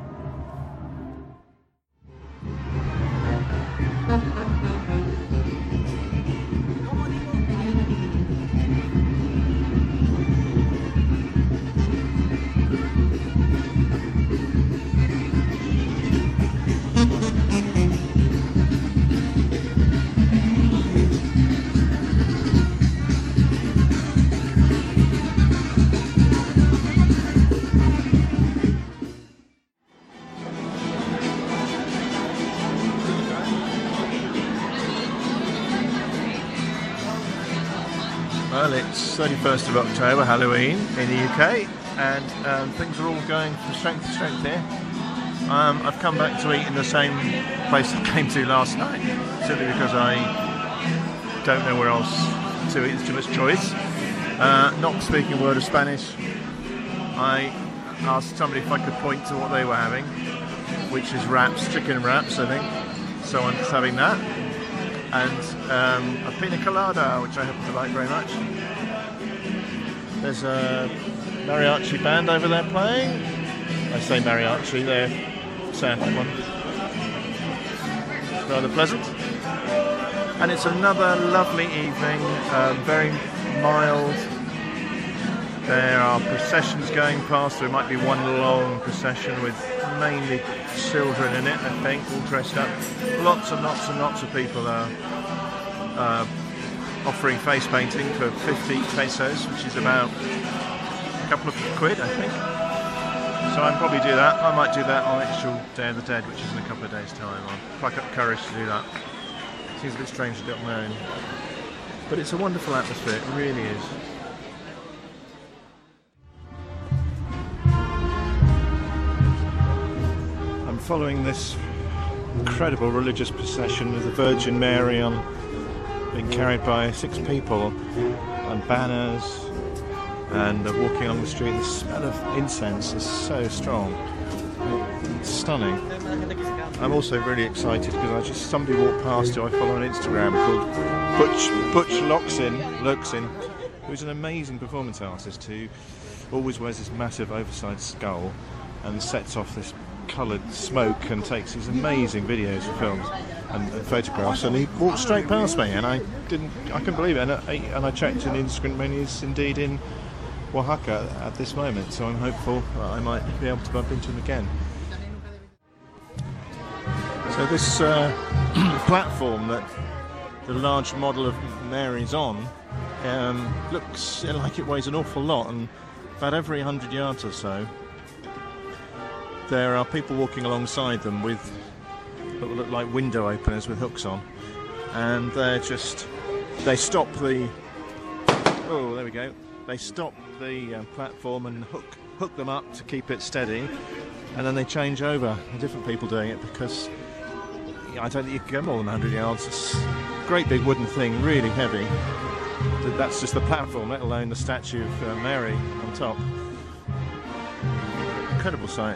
Well, it's thirty-first of October, Halloween in the U K, and um, things are all going from strength to strength here. Um, I've come back to eat in the same place I came to last night, simply because I don't know where else to eat. There's too much choice. Uh, not speaking a word of Spanish, I asked somebody if I could point to what they were having, which is wraps, chicken wraps, I think. So I'm just having that. And um, a pina colada, which I happen to like very much. There's a mariachi band over there playing. I say mariachi, they're Santa one. It's rather pleasant. And it's another lovely evening, um, very mild. There are processions going past. There might be one long procession with mainly children in it, I think, all dressed up. Lots and lots and lots of people are uh, offering face painting for fifty pesos, which is about a couple of quid, I think. So I'll probably do that. I might do that on actual Day of the Dead, which is in a couple of days' time. I'll pluck up courage to do that. Seems a bit strange to do it on my own. But it's a wonderful atmosphere, it really is. Following this incredible religious procession with the Virgin Mary on, being carried by six people on banners, and uh, walking along the street. The smell of incense is so strong. It's stunning. I'm also really excited because I just somebody walked past who I follow on Instagram called Butch Butch Loxin, Loxin, who's an amazing performance artist who always wears this massive oversized skull and sets off this coloured smoke and takes these amazing videos and films and, and photographs, and he walked straight past me and I didn't I couldn't believe it, and I, and I checked in Instagram and he's indeed in Oaxaca at this moment, so I'm hopeful that I might be able to bump into him again. So this uh, platform that the large model of Mary's on um, looks like it weighs an awful lot, and about every hundred yards or so there are people walking alongside them with what look like window openers with hooks on, and they're just they stop the oh there we go they stop the uh, platform and hook hook them up to keep it steady, and then they change over. Different people doing it because I don't think you can go more than one hundred yards. It's a great big wooden thing, really heavy. That's just the platform, let alone the statue of uh, Mary on top. Incredible sight.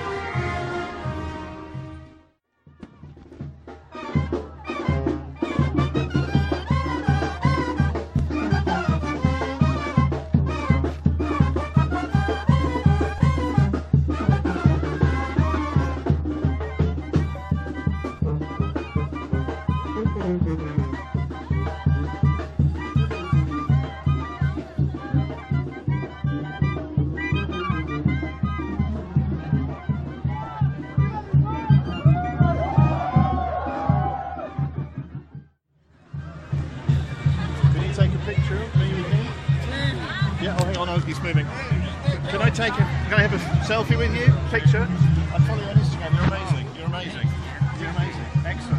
He's moving. Can I take a, can I have a selfie with you? Picture? I follow you on Instagram. You're amazing. You're amazing. You're amazing. Excellent.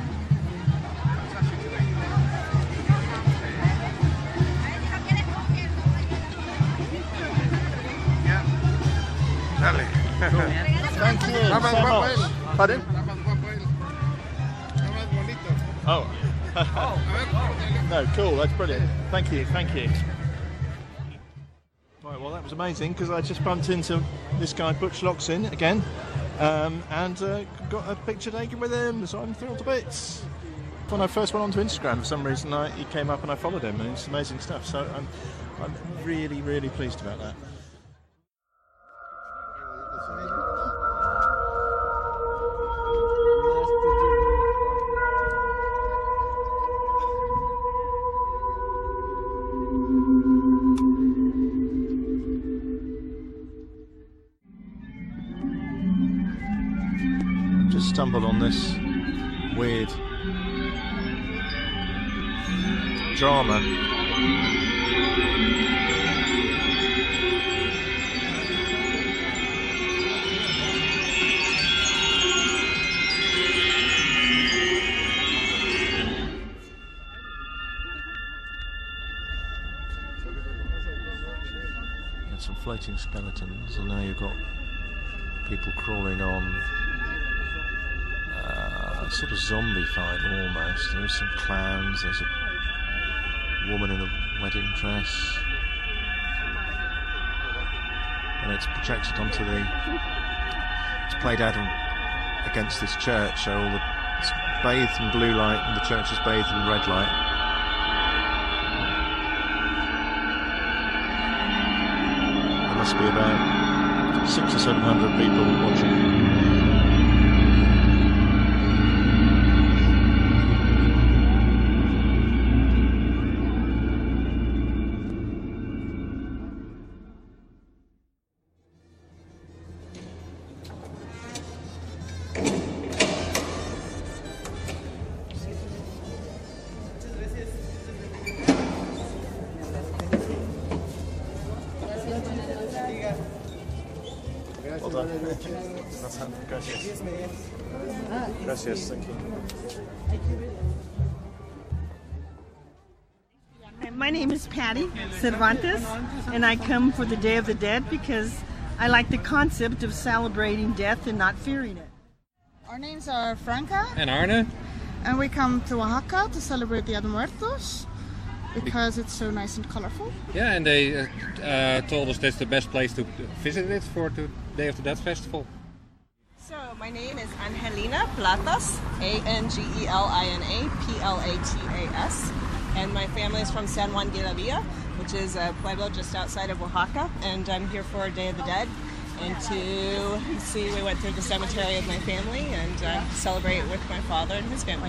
Yeah. Dale. Thank you so much. Pardon? Oh. No, cool, that's brilliant. Thank you, thank you. Right, well that was amazing because I just bumped into this guy Butch Loxin again um, and uh, got a picture taken with him, so I'm thrilled to bits. When I first went onto Instagram, for some reason I, he came up and I followed him, and it's amazing stuff, so I'm, I'm really, really pleased about that. Just stumbled on this weird drama. You had some floating skeletons, and now you've got people crawling on. Uh, sort of zombified almost. There are some clowns, there's a woman in a wedding dress, and it's projected onto the, it's played out on, against this church, so all the, it's bathed in blue light and the church is bathed in red light. There must be about six or seven hundred people watching. Well done. Gracias. Gracias, thank you. My name is Patty Cervantes, and I come for the Day of the Dead because I like the concept of celebrating death and not fearing it. Our names are Franca and Arne, and we come to Oaxaca to celebrate Dia de Muertos because it's so nice and colorful. Yeah, and they uh, uh, told us that's the best place to visit it for the Day of the Dead festival. So my name is Angelina Platas, A N G E L I N A P L A T A S, and my family is from San Juan de la Villa, which is a pueblo just outside of Oaxaca, and I'm here for Day of the Dead and to see, we went through the cemetery of my family and uh, celebrate with my father and his family.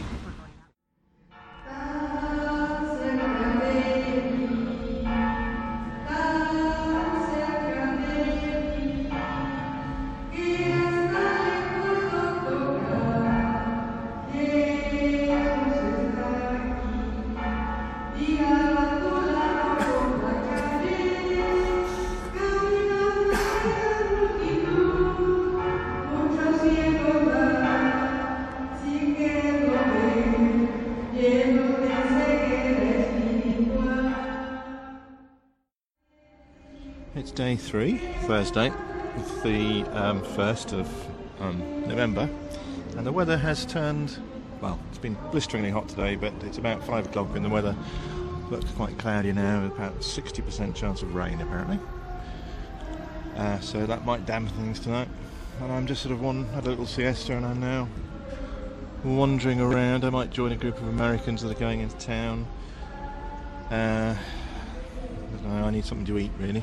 It's day three, Thursday, the um, first of um, November, and the weather has turned, well, it's been blisteringly hot today, but it's about five o'clock and the weather looks quite cloudy now, with about sixty percent chance of rain apparently. Uh, so that might dampen things tonight. And I'm just sort of one, had a little siesta, and I'm now wandering around. I might join a group of Americans that are going into town. Uh, I don't know, I need something to eat really.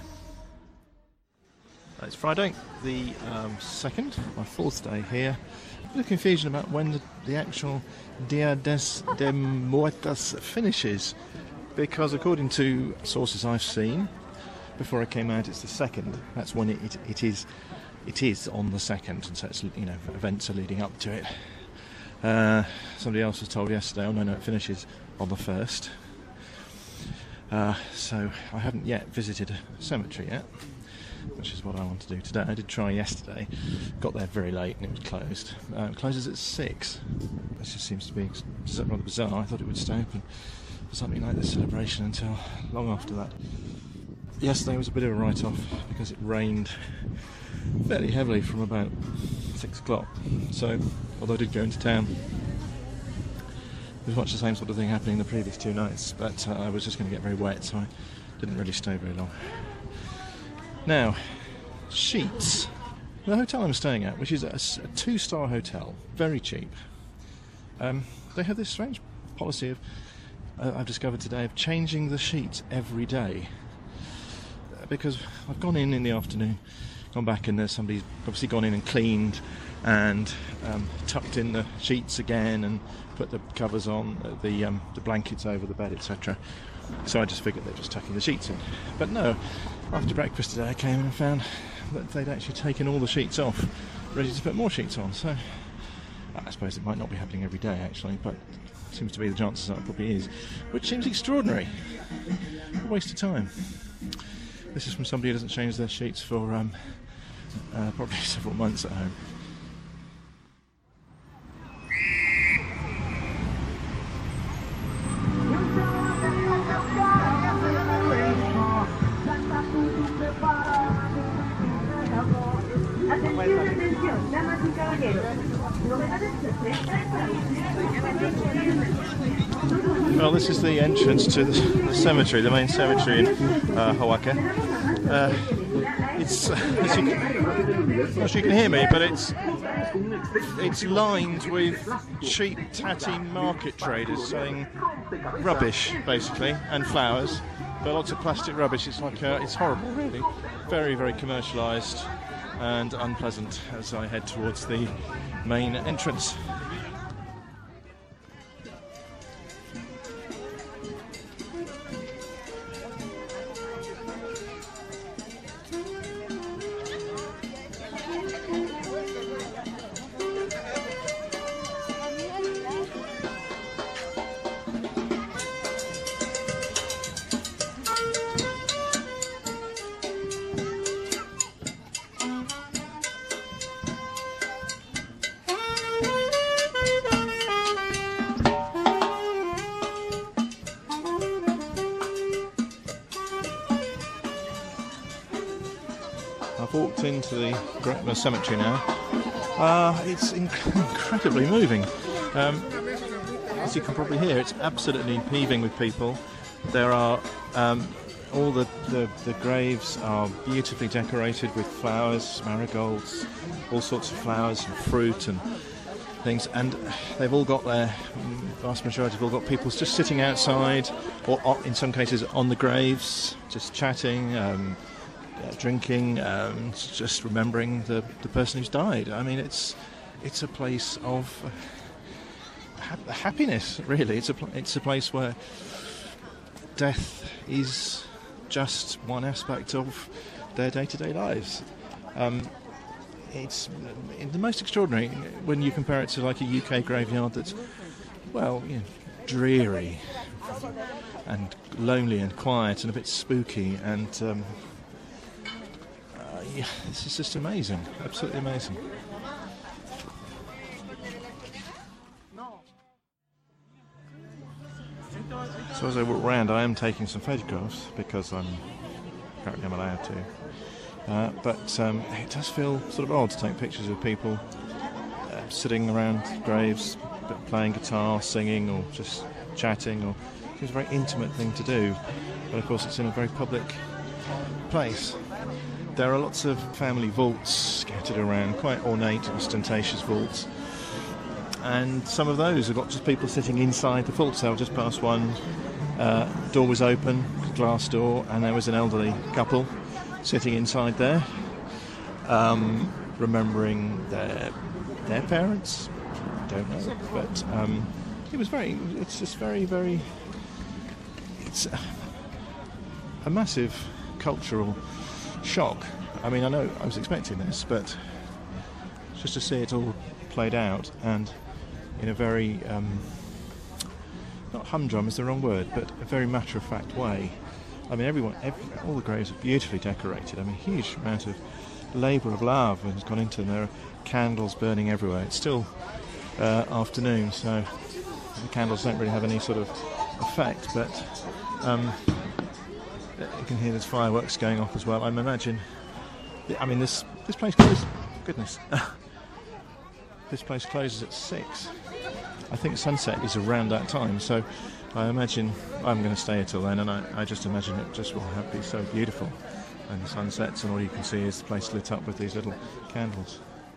It's Friday, the um, second, my fourth day here. A bit of confusion about when the, the actual Dia des de Muertos finishes, because according to sources I've seen, before I came out, it's the second. That's when it, it, it is it is on the second, and so it's, you know, events are leading up to it. Uh, somebody else was told yesterday, oh no, no, it finishes on the first. Uh, so I haven't yet visited a cemetery yet, which is what I want to do today. I did try yesterday, got there very late and it was closed. Uh, it closes at six. This just seems to be rather bizarre. I thought it would stay open for something like this celebration until long after that. Yesterday was a bit of a write-off because it rained fairly heavily from about six o'clock. So, although I did go into town, was much the same sort of thing happening the previous two nights, but uh, I was just going to get very wet, so I didn't really stay very long. Now, sheets. The hotel I'm staying at, which is a, a two-star hotel, very cheap, um, they have this strange policy of, uh, I've discovered today, of changing the sheets every day. Uh, because I've gone in in the afternoon, gone back, and there's somebody's obviously gone in and cleaned and um, tucked in the sheets again and put the covers on, uh, the um, the blankets over the bed, et cetera. So I just figured they're just tucking the sheets in. But no, after breakfast today I came in and found that they'd actually taken all the sheets off, ready to put more sheets on. So I suppose it might not be happening every day actually, but it seems to be the chances are it probably is, which seems extraordinary. A waste of time. This is from somebody who doesn't change their sheets for um, uh, probably several months at home. Well, this is the entrance to the, the cemetery, the main cemetery in uh, Hawaka. Uh, it's, as you, can, I'm not sure you can hear me, but it's it's lined with cheap, tatty market traders selling rubbish, basically, and flowers, but lots of plastic rubbish. It's like uh, it's horrible, really. Very, very commercialised and unpleasant as I head towards the main entrance. I've walked into the Gretna Cemetery now. Uh, it's inc- incredibly moving. Um, as you can probably hear, it's absolutely heaving with people. There are um, all the, the, the graves are beautifully decorated with flowers, marigolds, all sorts of flowers and fruit and things, and they've all got their vast majority have all got people just sitting outside, or in some cases on the graves, just chatting. Um, Uh, drinking, um, just remembering the, the person who's died. I mean, it's it's a place of uh, ha- happiness, really. It's a pl- it's a place where death is just one aspect of their day-to-day lives. Um, it's uh, the most extraordinary when you compare it to like a U K graveyard that's, well, you know, dreary and lonely and quiet and a bit spooky and. Um, Yeah, this is just amazing, absolutely amazing. So as I walk around, I am taking some photographs because I'm apparently I'm allowed to. Uh, but um, it does feel sort of odd to take pictures of people uh, sitting around graves, playing guitar, singing, or just chatting. Or it's a very intimate thing to do. But of course, it's in a very public place. There are lots of family vaults scattered around, quite ornate, ostentatious vaults. And some of those have got just people sitting inside the vaults. I just passed one, uh, door was open, glass door, and there was an elderly couple sitting inside there, um, remembering their their parents. I don't know, but um, it was very, it's just very, very, it's a, a massive cultural shock. I mean, I know I was expecting this, but just to see it all played out and in a very, um, not humdrum is the wrong word, but a very matter-of-fact way. I mean, everyone, every, all the graves are beautifully decorated. I mean, a huge amount of labour of love has gone into them. There are candles burning everywhere. It's still uh, afternoon, so the candles don't really have any sort of effect, but um, you can hear there's fireworks going off as well. I'm imagine. I mean, this this place closes. Goodness, this place closes at six. I think sunset is around that time, so I imagine I'm going to stay here till then, and I, I just imagine it just will have, be so beautiful. And the sun sets, and all you can see is the place lit up with these little candles.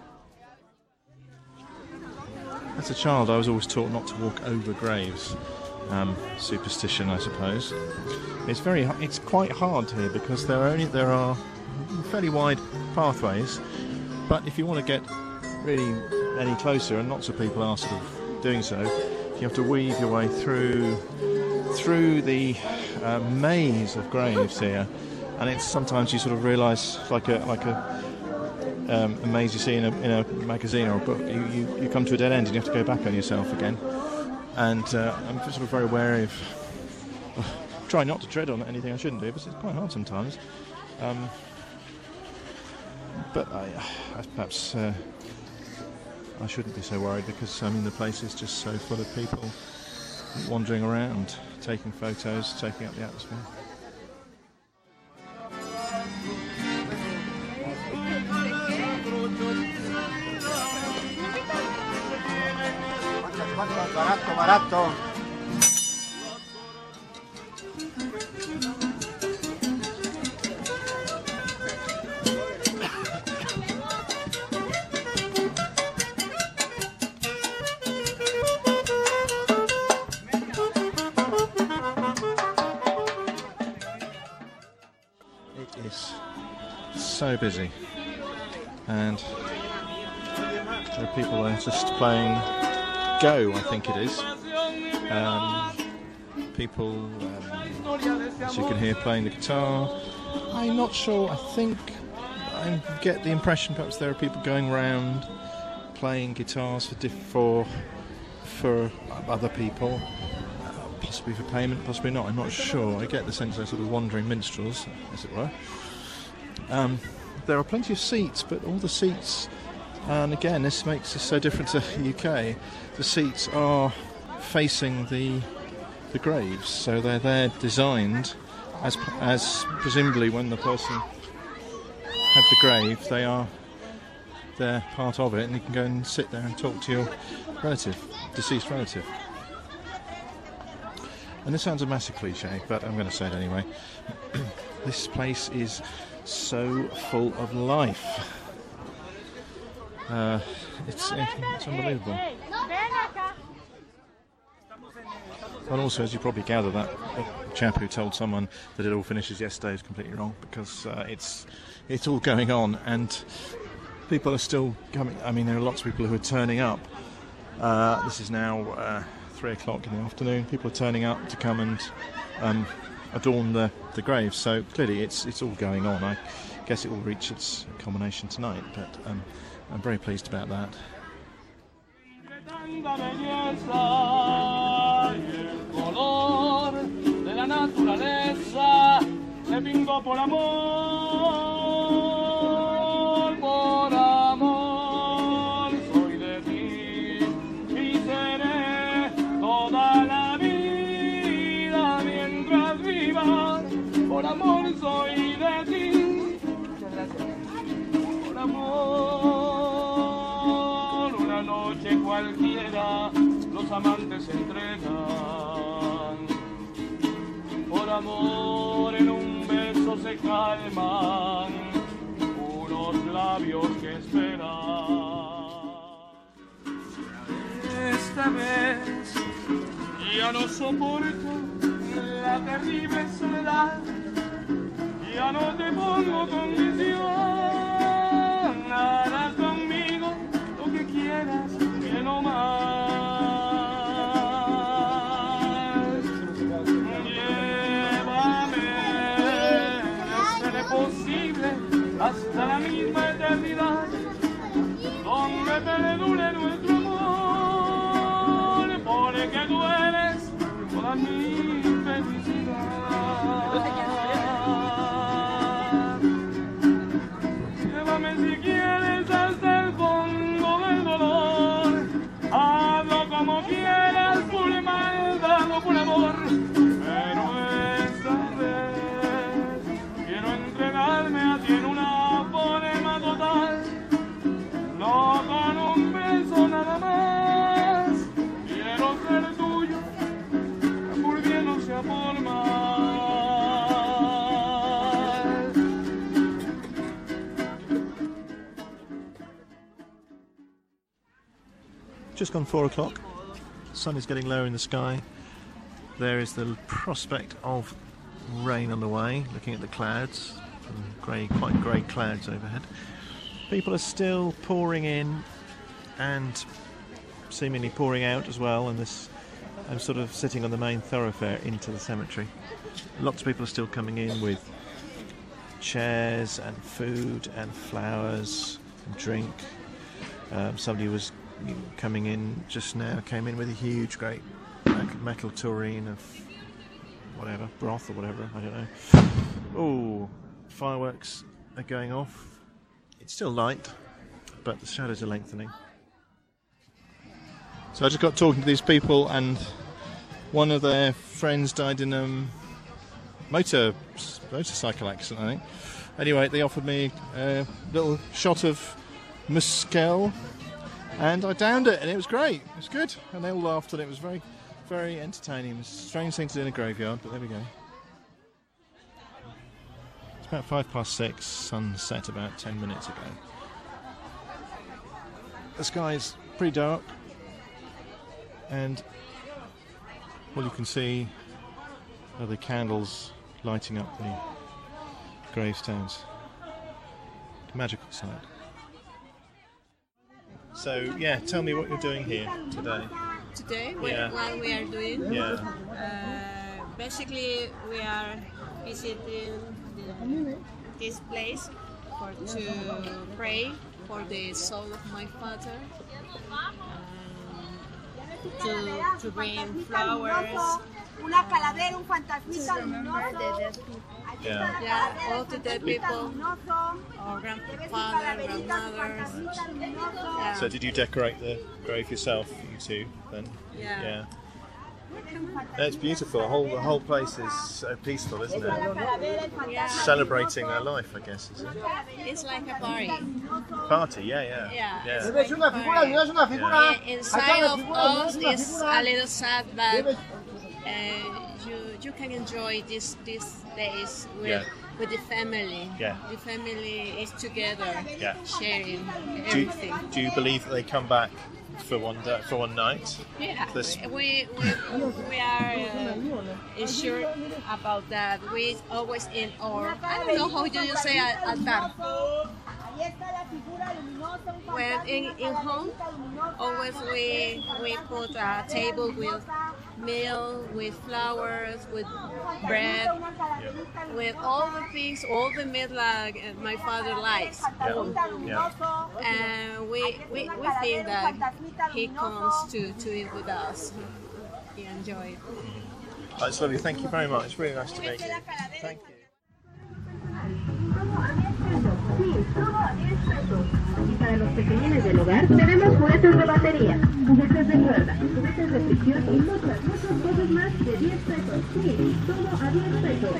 As a child, I was always taught not to walk over graves. Um, superstition, I suppose. It's very, it's quite hard here because there are only there are fairly wide pathways, but if you want to get really any closer, and lots of people are sort of doing so, you have to weave your way through through the uh, maze of graves here, and it's sometimes you sort of realise like a like a, um, a maze you see in a, in a magazine or a book. You, you you come to a dead end and you have to go back on yourself again. And uh, I'm sort of very wary of uh, trying not to tread on anything I shouldn't do, but it's quite hard sometimes. Um, but I, I perhaps uh, I shouldn't be so worried because I mean the place is just so full of people wandering around, taking photos, taking up the atmosphere. Barato, barato. It is so busy, and there are people there just playing Go, I think it is. Um, people, um, as you can hear, playing the guitar. I'm not sure. I think I get the impression perhaps there are people going around playing guitars for diff- for for other people, uh, possibly for payment, possibly not. I'm not sure. I get the sense they're sort of wandering minstrels, as it were. Um, there are plenty of seats, but all the seats. And again, this makes it so different to the U K. The seats are facing the the graves, so they're there designed as as presumably when the person had the grave, they are they're part of it, and you can go and sit there and talk to your relative, deceased relative. And this sounds a massive cliche, but I'm going to say it anyway. This place is so full of life. Uh, it's, it's unbelievable. And also, as you probably gather, that chap who told someone that it all finishes yesterday is completely wrong, because uh, it's it's all going on, and people are still coming. I mean, there are lots of people who are turning up. Uh, this is now uh, three o'clock in the afternoon. People are turning up to come and um, adorn the the graves. So clearly, it's it's all going on. I guess it will reach its culmination tonight, but. Um, I'm very pleased about that. Cualquiera, los amantes se entregan. Por amor en un beso se calman unos labios que esperan. Esta vez ya no soporto la terrible soledad. Ya no te pongo condición. Harás conmigo lo que quieras. No más. Llévame, seré posible hasta la misma eternidad, donde perdure nuestro amor, porque tú eres toda mi felicidad. Llévame si quieres hasta el fondo del dolor. Hazlo como quieras, por maldad o por amor, pero esta vez quiero entregarme a ti en una forma total, no con un beso nada más. Just gone four o'clock. The sun is getting lower in the sky. There is the prospect of rain on the way, looking at the clouds, some grey, quite grey clouds overhead. People are still pouring in and seemingly pouring out as well, and this, I'm sort of sitting on the main thoroughfare into the cemetery. Lots of people are still coming in with chairs and food and flowers and drink. Um, somebody was coming in just now, came in with a huge, great metal tureen of whatever, broth or whatever, I don't know. Oh, fireworks are going off. It's still light, but the shadows are lengthening. So I just got talking to these people, and one of their friends died in a um, motor motorcycle accident, I think. Anyway, they offered me a little shot of Mescal, and I downed it, and it was great. It was good, and they all laughed, and it was very, very entertaining. It was a strange thing to do in a graveyard, but there we go. It's about five past six, sun set about ten minutes ago. The sky's pretty dark, and all you can see are the candles lighting up the gravestones. A magical sight. So, yeah, tell me what you're doing here today. Today, Yeah. what we are doing? Yeah. Uh, basically, we are visiting the, this place for to pray for the soul of my father. To, to bring flowers. Una calavera, un fantasmita luminoso. Yeah. Yeah, all the dead people, our grandfather, grandmothers. Yeah. So did you decorate the grave yourself, you two, then? Yeah. Yeah. It's beautiful. The whole, the whole place is so peaceful, isn't it? Yeah. Celebrating their life, I guess, is it? It's like a party. Party, yeah, yeah. Yeah. yeah. It's like a party. Yeah, inside of us is a little sad, but uh, you you can enjoy this these days with Yeah. with the family. Yeah. The family is together, Yeah. sharing Do you, everything. do you believe that they come back for one day, for one night? Yeah, This- we we, we are uh, sure about that. We always in our, I don't know how do you say al- altar. When in, in home, always we we put a table with meal, with flowers, with bread, with all the things, all the meat like uh, my father likes. Yeah. And we, we, we think that he comes to, to eat with us. He enjoys it. That's lovely. Thank you very much. It's really nice to meet you. Thank you. Sí, todo a diez pesos. Y para los pequeñines del hogar tenemos juguetes de batería, juguetes de cuerda, juguetes de fricción y muchas, muchas cosas más de diez pesos. Sí, todo a diez pesos.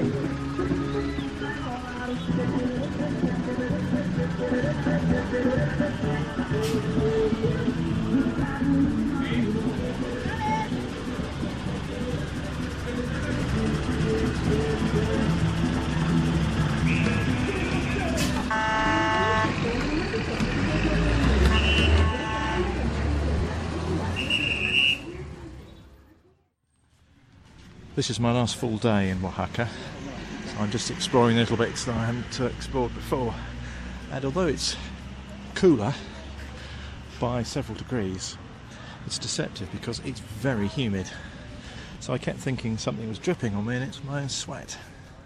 This is my last full day in Oaxaca, so I'm just exploring little bits that I haven't uh, explored before. And although it's cooler by several degrees, it's deceptive because it's very humid. So I kept thinking something was dripping on me, and it's my own sweat.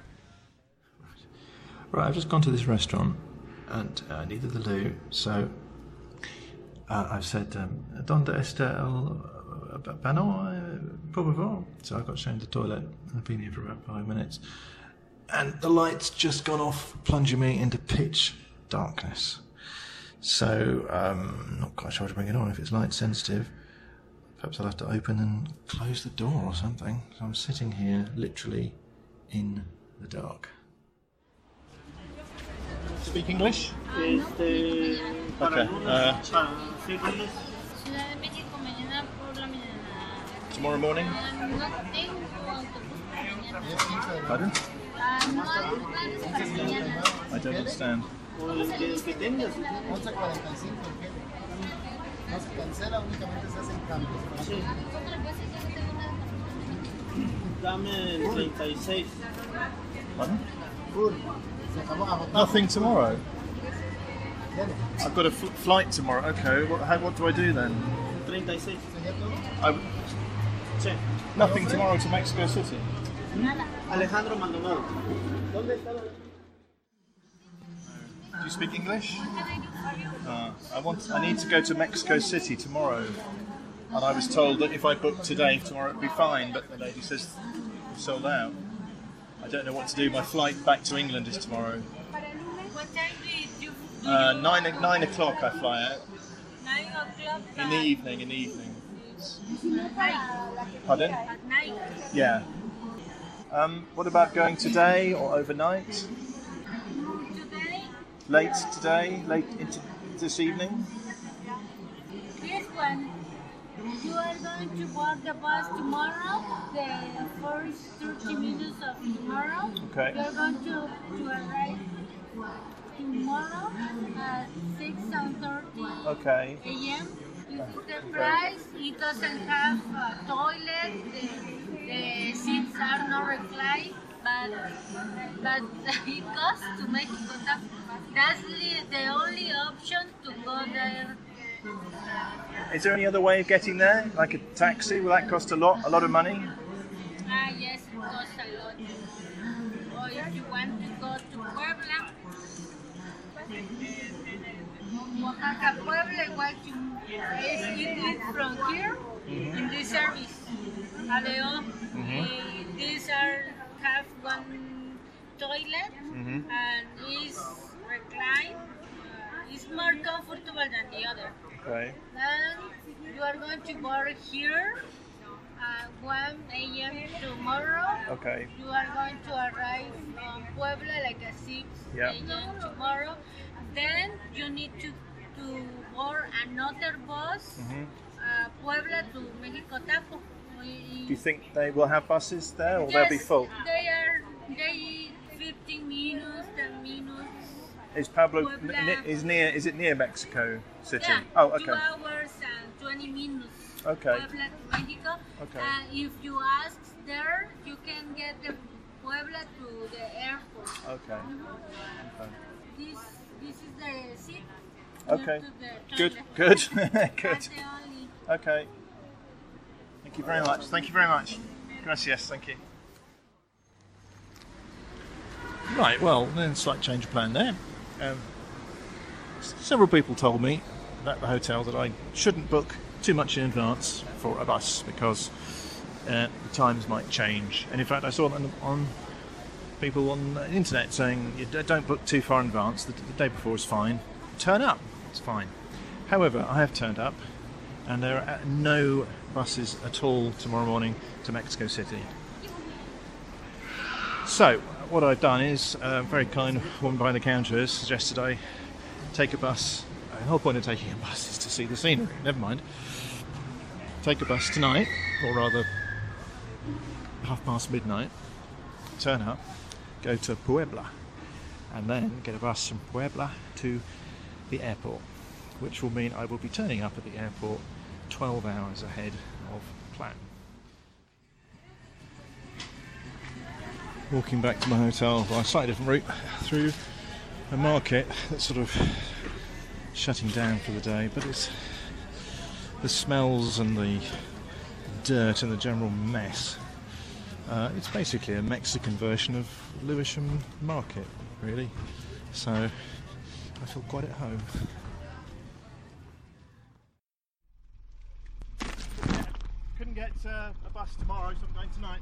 Right, I've just gone to this restaurant and I uh, needed the loo, so uh, I've said, um, ¿Dónde está el baño, por favor? So I got shown the toilet. I've been here for about five minutes. And the light's just gone off, plunging me into pitch darkness. So, um, I'm not quite sure how to bring it on if it's light sensitive. Perhaps I'll have to open and close the door or something. So I'm sitting here, literally, in the dark. Speak English? Este, para Okay, lunes, uh, para sí, lunes. Ciudad de México mañana por la mañana. Tomorrow morning? No tengo autobús para mañana. Pardon? Ah, no hay planes para mañana. I don't understand. O el que, el que tengas. No se cancela, únicamente se hacen cambios. Sí. Dame el treinta y seis. Pardon? Full. Se acabó agotado. Nothing tomorrow. Dele. I've got a fl- flight tomorrow. Okay, what, how, what do I do then? treinta y seis. ¿Sería todo? I, Sí. nothing tomorrow to Mexico City. Alejandro Maldonado. ¿Dónde está la... Do you speak English? Uh, I want. I need to go to Mexico City tomorrow, and I was told that if I booked today, tomorrow it'd be fine. But the lady says it's sold out. I don't know what to do. My flight back to England is tomorrow. What time do you do? Uh, nine nine o'clock I fly out. Nine o'clock. In the evening. In the evening. At night. Pardon? At night. Yeah. Um, what about going today or overnight? Today, Late today? Late into this evening? this one. You are going to board the bus tomorrow, the first thirty minutes of tomorrow. Okay. You are going to, to arrive tomorrow at six thirty Okay. a m. This is the price. It doesn't have a toilet. The, the seats are not reclined, but but it costs to make it contact. That's the, the only option to go there. Is there any other way of getting there? Like a taxi? Will that cost a lot? A lot of money? Ah, yes, it costs a lot. Or if you want to go to Puebla, Oaxaca, Puebla, igual to is it is from here in this service. Aleo, Mhm. eh, these are have one toilet Mhm. and is reclined. Uh, it's more comfortable than the other. Okay. Then you are going to board here at one a m tomorrow. Okay. You are going to arrive on Puebla like at six Yeah. a m tomorrow. Then you need to, to board another bus, Mhm. uh, Puebla to Mexico Tapo. Do you think they will have buses there, or they'll be Yes, full? They are they fifteen minutes, ten minutes. Is Pablo Puebla. n- is near? Is it near Mexico City? Yeah, Oh, two okay. hours and twenty minutes. Okay. Puebla to Mexico. Okay. And if you ask there, you can get the Puebla to the airport. Okay. Okay. This this is the seat. Okay. To the Good. toilet. Good. That's Good. the only. Okay. Thank you very much. Thank you very much. Gracias. Thank you. Right. Well, then slight change of plan there. Um, s- several people told me at the hotel that I shouldn't book too much in advance for a bus because uh, the times might change. And in fact, I saw on, on people on the internet saying you d- don't book too far in advance. The, the day before is fine. Turn up. It's fine. However, I have turned up, and there are no buses at all tomorrow morning to Mexico City. So, what I've done is, a very kind woman behind the counter has suggested I take a bus. The whole point of taking a bus is to see the scenery. Never mind. Take a bus tonight, or rather, half past midnight. Turn up, go to Puebla, and then get a bus from Puebla to the airport, which will mean I will be turning up at the airport twelve hours ahead of plan. Walking back to my hotel by a slightly different route through a market that's sort of shutting down for the day, but it's the smells and the dirt and the general mess. Uh, it's basically a Mexican version of Lewisham Market, really. So I feel quite at home. Couldn't get uh, a bus tomorrow, so I'm going tonight.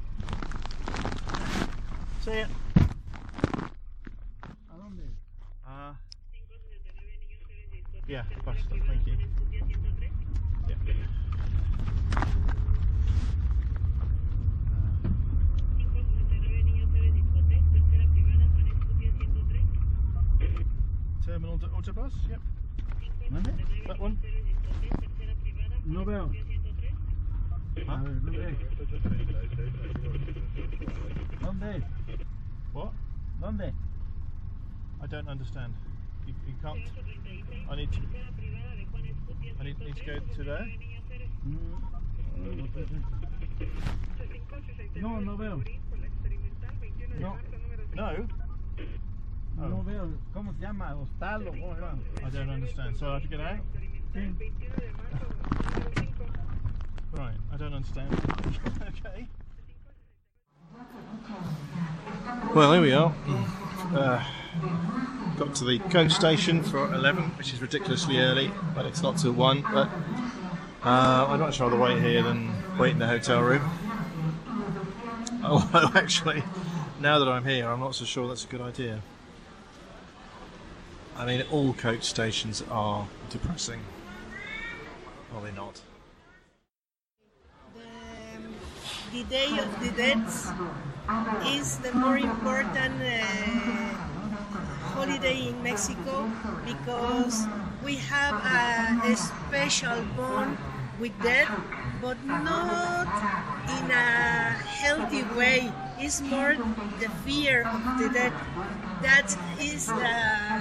See ya. ¿A dónde? Uh, yeah, bus stop, thank you. Yeah. Terminal to autobus, yep. ¿Dónde? That one. No veo. A ver, no veo. ¿Dónde? What? ¿Dónde? I don't understand. You, you can't. I need to. I need, need to go to there. No, no veo. No. No. Oh. No veo. ¿Cómo se llama? Hostal o cómo se llama? I don't understand. So I have to get out. Sí. Right. I don't understand. Okay. Well, here we are. Uh, got to the coach station for eleven, which is ridiculously early, but it's not till one. But uh, I'd much rather wait here than wait in the hotel room. Although, actually, now that I'm here, I'm not so sure that's a good idea. I mean, all coach stations are depressing. Are they not? The Day of the Dead is the more important uh, holiday in Mexico because we have a, a special bond with death, but not in a healthy way. It's more the fear of the dead. That is a,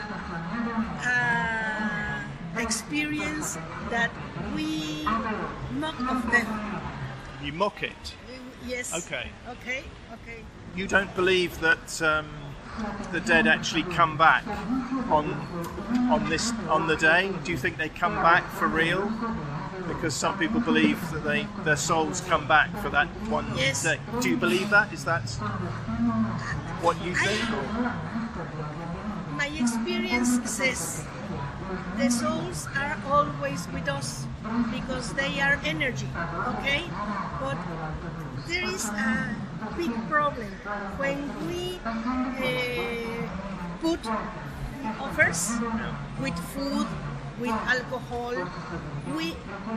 a experience that we mock of death. You mock it? Yes. Okay. Okay. Okay. You don't believe that um, the dead actually come back on on this on the day? Do you think they come back for real? Because some people believe that they their souls come back for that one yes. day. Do you believe that? Is that what you think? I, my experience says the souls are always with us because they are energy. Okay, but there is a big problem when we uh, put offers with food, with alcohol, we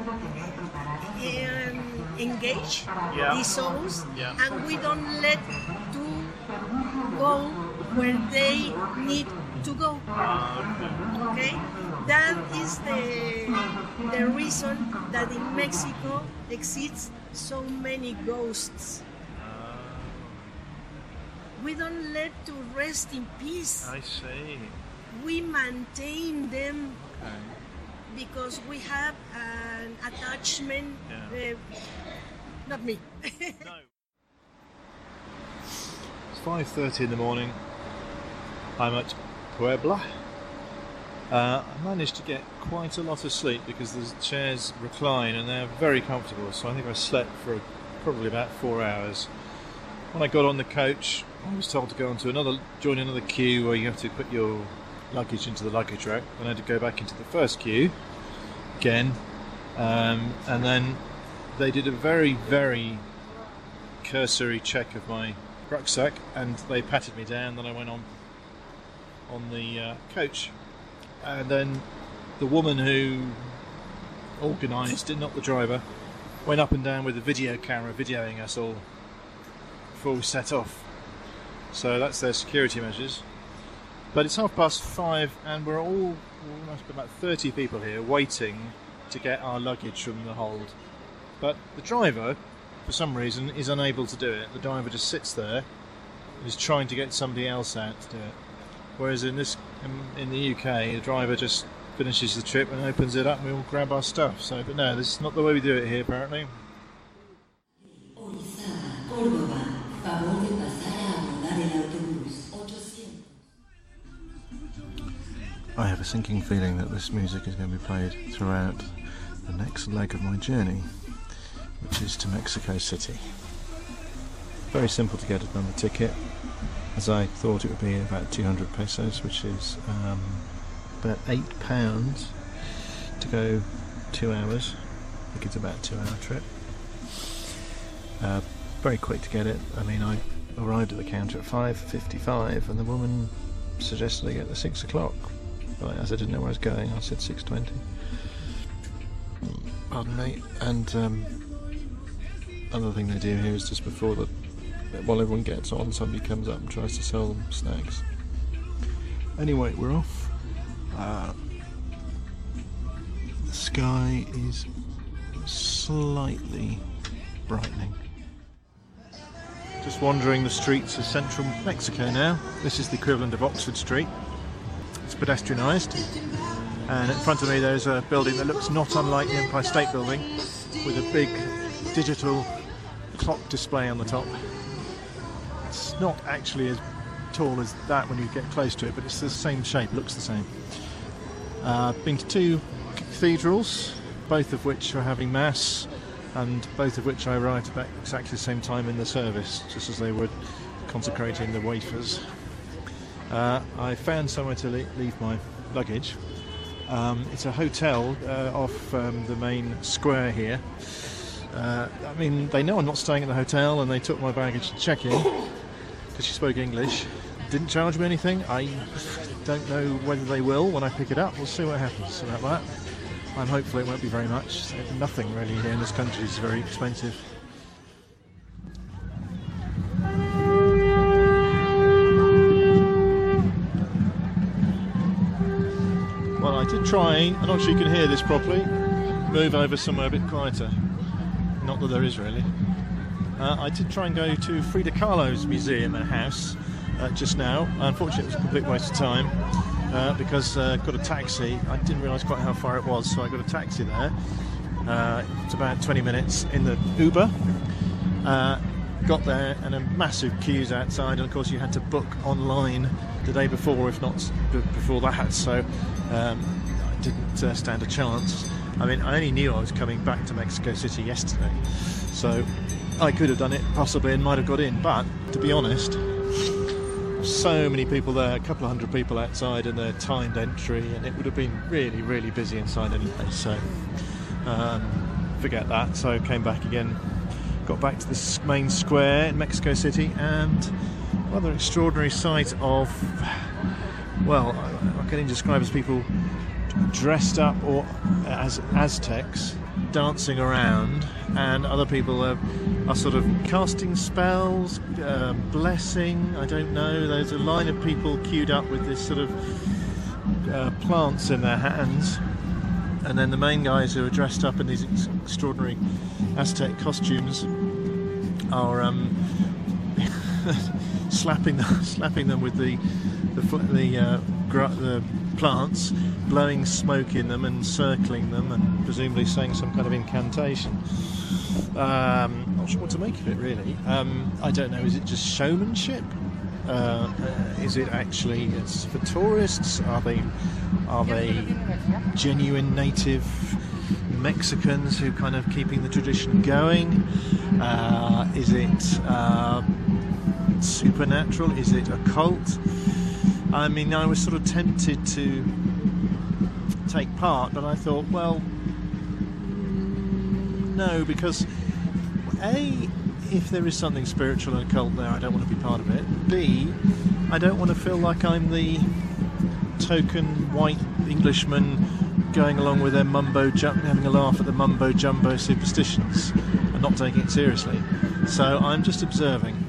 um, engage yeah. the souls, yeah. and we don't let to go where they need to go. Okay, that is the the reason that in Mexico exists so many ghosts. We don't let to rest in peace. I see. We maintain them okay. because we have an attachment. Yeah. Uh, not me. No. It's five thirty in the morning. I'm at Puebla. Uh, I managed to get quite a lot of sleep because the chairs recline and they're very comfortable, so I think I slept for probably about four hours. When I got on the coach, I was told to go onto another, join another queue where you have to put your luggage into the luggage rack. Then I had to go back into the first queue again, um, and then they did a very, very cursory check of my rucksack and they patted me down. Then I went on on the uh, coach. And then the woman who organised it, not the driver, went up and down with a video camera videoing us all before we set off. So that's their security measures. But it's half past five and we're all, well, must be about thirty people here waiting to get our luggage from the hold. But the driver, for some reason, is unable to do it. The driver just sits there and is trying to get somebody else out to do it. Whereas in this, in the U K, the driver just finishes the trip and opens it up and we all grab our stuff. So, but no, this is not the way we do it here, apparently. I have a sinking feeling that this music is going to be played throughout the next leg of my journey, which is to Mexico City. Very simple to get it on the ticket, as I thought it would be about two hundred pesos, which is um, about eight pounds to go two hours. I think it's about a two hour trip. Uh, very quick to get it. I mean, I arrived at the counter at five fifty-five and the woman suggested I get the six o'clock. But as I didn't know where I was going, I said six twenty. Pardon me. And um, another thing they do here is just before the while everyone gets on, somebody comes up and tries to sell them snacks. Anyway, we're off. Uh, the sky is slightly brightening. Just wandering the streets of central Mexico now. This is the equivalent of Oxford Street. It's pedestrianised. And in front of me there's a building that looks not unlike the Empire State Building, with a big digital clock display on the top. It's not actually as tall as that when you get close to it, but it's the same shape, looks the same. Uh, been to two cathedrals, both of which are having mass, and both of which I arrived about exactly the same time in the service, just as they were consecrating the wafers. Uh, I found somewhere to le leave my luggage. Um, it's a hotel uh, off um, the main square here. Uh, I mean, they know I'm not staying at the hotel, and they took my baggage to check-in because she spoke English. Didn't charge me anything. I don't know whether they will when I pick it up. We'll see what happens about that. I'm hopeful it won't be very much. Nothing really here in this country is very expensive. Well, I did try, I'm not sure you can hear this properly, move over somewhere a bit quieter. Not that there is really. Uh, I did try and go to Frida Kahlo's museum and house uh, just now. Unfortunately, it was a complete waste of time uh, because I uh, got a taxi. I didn't realise quite how far it was, so I got a taxi there. Uh, it's about twenty minutes in the Uber. Uh, got there and a massive queues outside, and of course you had to book online the day before, if not before that, so um, I didn't uh, stand a chance. I mean, I only knew I was coming back to Mexico City yesterday, so I could have done it possibly and might have got in, but to be honest, so many people there, a couple of hundred people outside, and their timed entry, and it would have been really, really busy inside anyway, so um, forget that. So I came back again, got back to the main square in Mexico City, and rather extraordinary sight of, well, I, I can only describe as people dressed up or as Aztecs dancing around, and other people are, are sort of casting spells, uh, blessing, I don't know. There's a line of people queued up with this sort of uh, plants in their hands, and then the main guys who are dressed up in these ex extraordinary Aztec costumes are um, slapping them, slapping them with the the, the, uh, the plants, blowing smoke in them and circling them, and presumably saying some kind of incantation. Um, not sure what to make of it really. Um, I don't know. Is it just showmanship? Uh, is it actually it's for tourists? Are they are they genuine native Mexicans who kind of keeping the tradition going? Uh, is it uh, supernatural? Is it occult? I mean, I was sort of tempted to take part, but I thought, well, no, because A, if there is something spiritual and occult there, I don't want to be part of it. B, I don't want to feel like I'm the token white Englishman going along with their mumbo jumbo, having a laugh at the mumbo jumbo superstitions and not taking it seriously. So I'm just observing.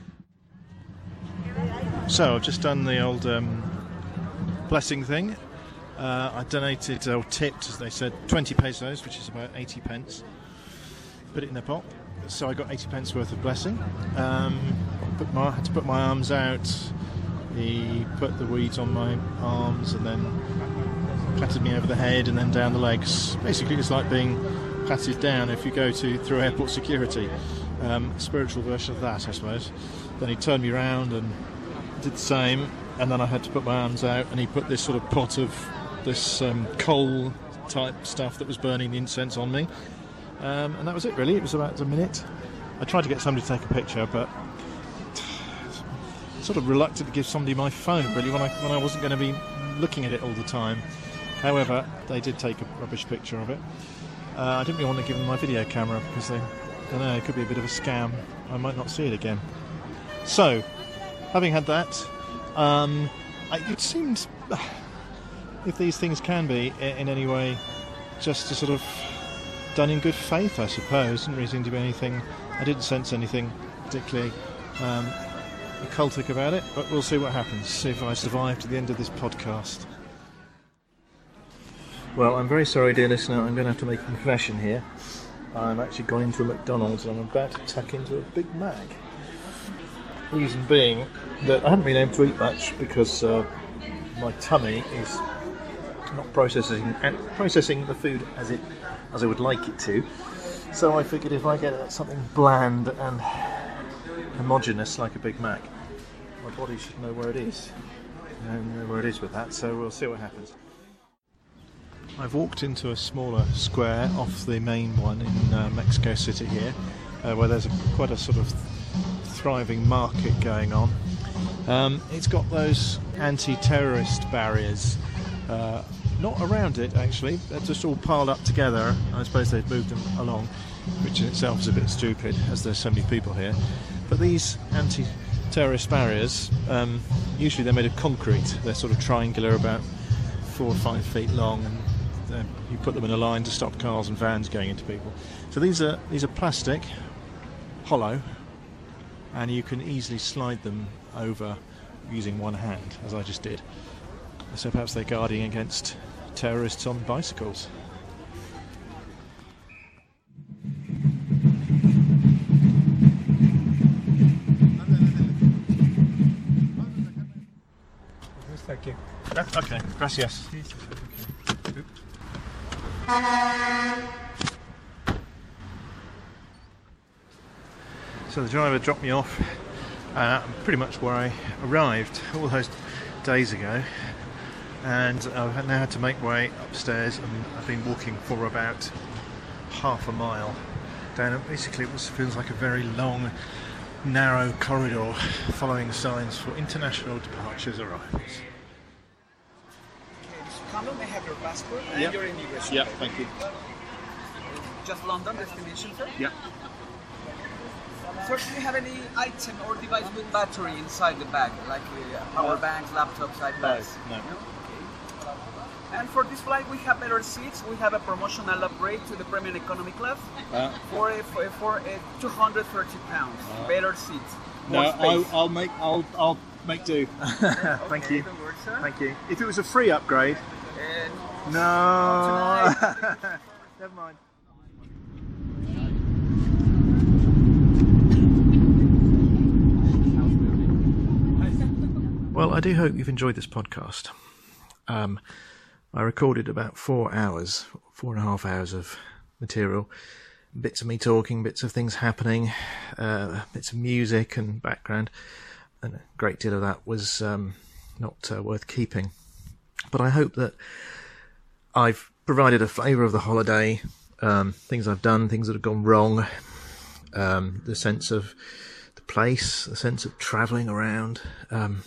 So I've just done the old um, blessing thing. Uh, I donated, or tipped, as they said, twenty pesos, which is about eighty pence. Put it in a pot. So I got eighty pence worth of blessing. Um, put my, had to put my arms out. He put the weeds on my arms and then patted me over the head and then down the legs. Basically, it's like being patted down if you go to through airport security. Um, spiritual version of that, I suppose. Then he turned me around and did the same, and then I had to put my arms out, and he put this sort of pot of this um, coal type stuff that was burning the incense on me, um, and that was it really. It was about a minute. I tried to get somebody to take a picture, but sort of reluctant to give somebody my phone really when I, when I wasn't going to be looking at it all the time. However, they did take a rubbish picture of it. uh, I didn't really want to give them my video camera because they, I don't know, it could be a bit of a scam. I might not see it again. So having had that, um, it seemed, if these things can be in any way, just to sort of done in good faith, I suppose. Didn't really seem to be anything. I didn't sense anything particularly um, occultic about it, but we'll see what happens. See if I survive to the end of this podcast. Well, I'm very sorry, dear listener. I'm going to have to make a confession here. I'm actually gone into a McDonald's and I'm about to tuck into a Big Mac. Reason being that I haven't been able to eat much because uh, my tummy is not processing processing the food as it as I would like it to. So I figured if I get something bland and homogeneous like a Big Mac, my body should know where it is. And know where it is with that, so we'll see what happens. I've walked into a smaller square off the main one in uh, Mexico City here, uh, where there's a, quite a sort of thriving market going on. Um, it's got those anti-terrorist barriers, uh, not around it actually, they're just all piled up together. I suppose they've moved them along, which in itself is a bit stupid as there's so many people here. But these anti-terrorist barriers, um, usually they're made of concrete, they're sort of triangular, about four or five feet long, and uh, you put them in a line to stop cars and vans going into people. So these are these are plastic, hollow, and you can easily slide them over using one hand, as I just did. So perhaps they're guarding against terrorists on bicycles. Thank you. Okay, gracias. So the driver dropped me off uh, pretty much where I arrived all those days ago, and I've now had to make my way upstairs, and I've been walking for about half a mile down, and basically it was, feels like a very long, narrow corridor following signs for international departures arrivals. Carlo, may I have your passport and Yep. your immigration? Yeah, thank you. Just London destination, sir? Yeah. Sir, do you have any item or device with battery inside the bag, like uh, power No. banks, laptops, iPads? No, no. Okay. And for this flight, we have better seats. We have a promotional upgrade to the premium economy class Uh, for a, for, a, for a two hundred thirty pounds. Uh, better seats. No, More I'll, space. I'll make I'll I'll make do. Thank Okay, you. don't worry, sir. Thank you. If it was a free upgrade. Uh, No. not tonight. Never mind. Well, I do hope you've enjoyed this podcast. Um, I recorded about four hours, four and a half hours of material. Bits of me talking, bits of things happening, uh, bits of music and background. And a great deal of that was um, not uh, worth keeping. But I hope that I've provided a flavour of the holiday, um, things I've done, things that have gone wrong, um, the sense of the place, the sense of travelling around. Um,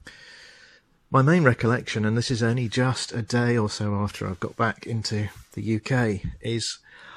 my main recollection, and this is only just a day or so after I've got back into the U K, is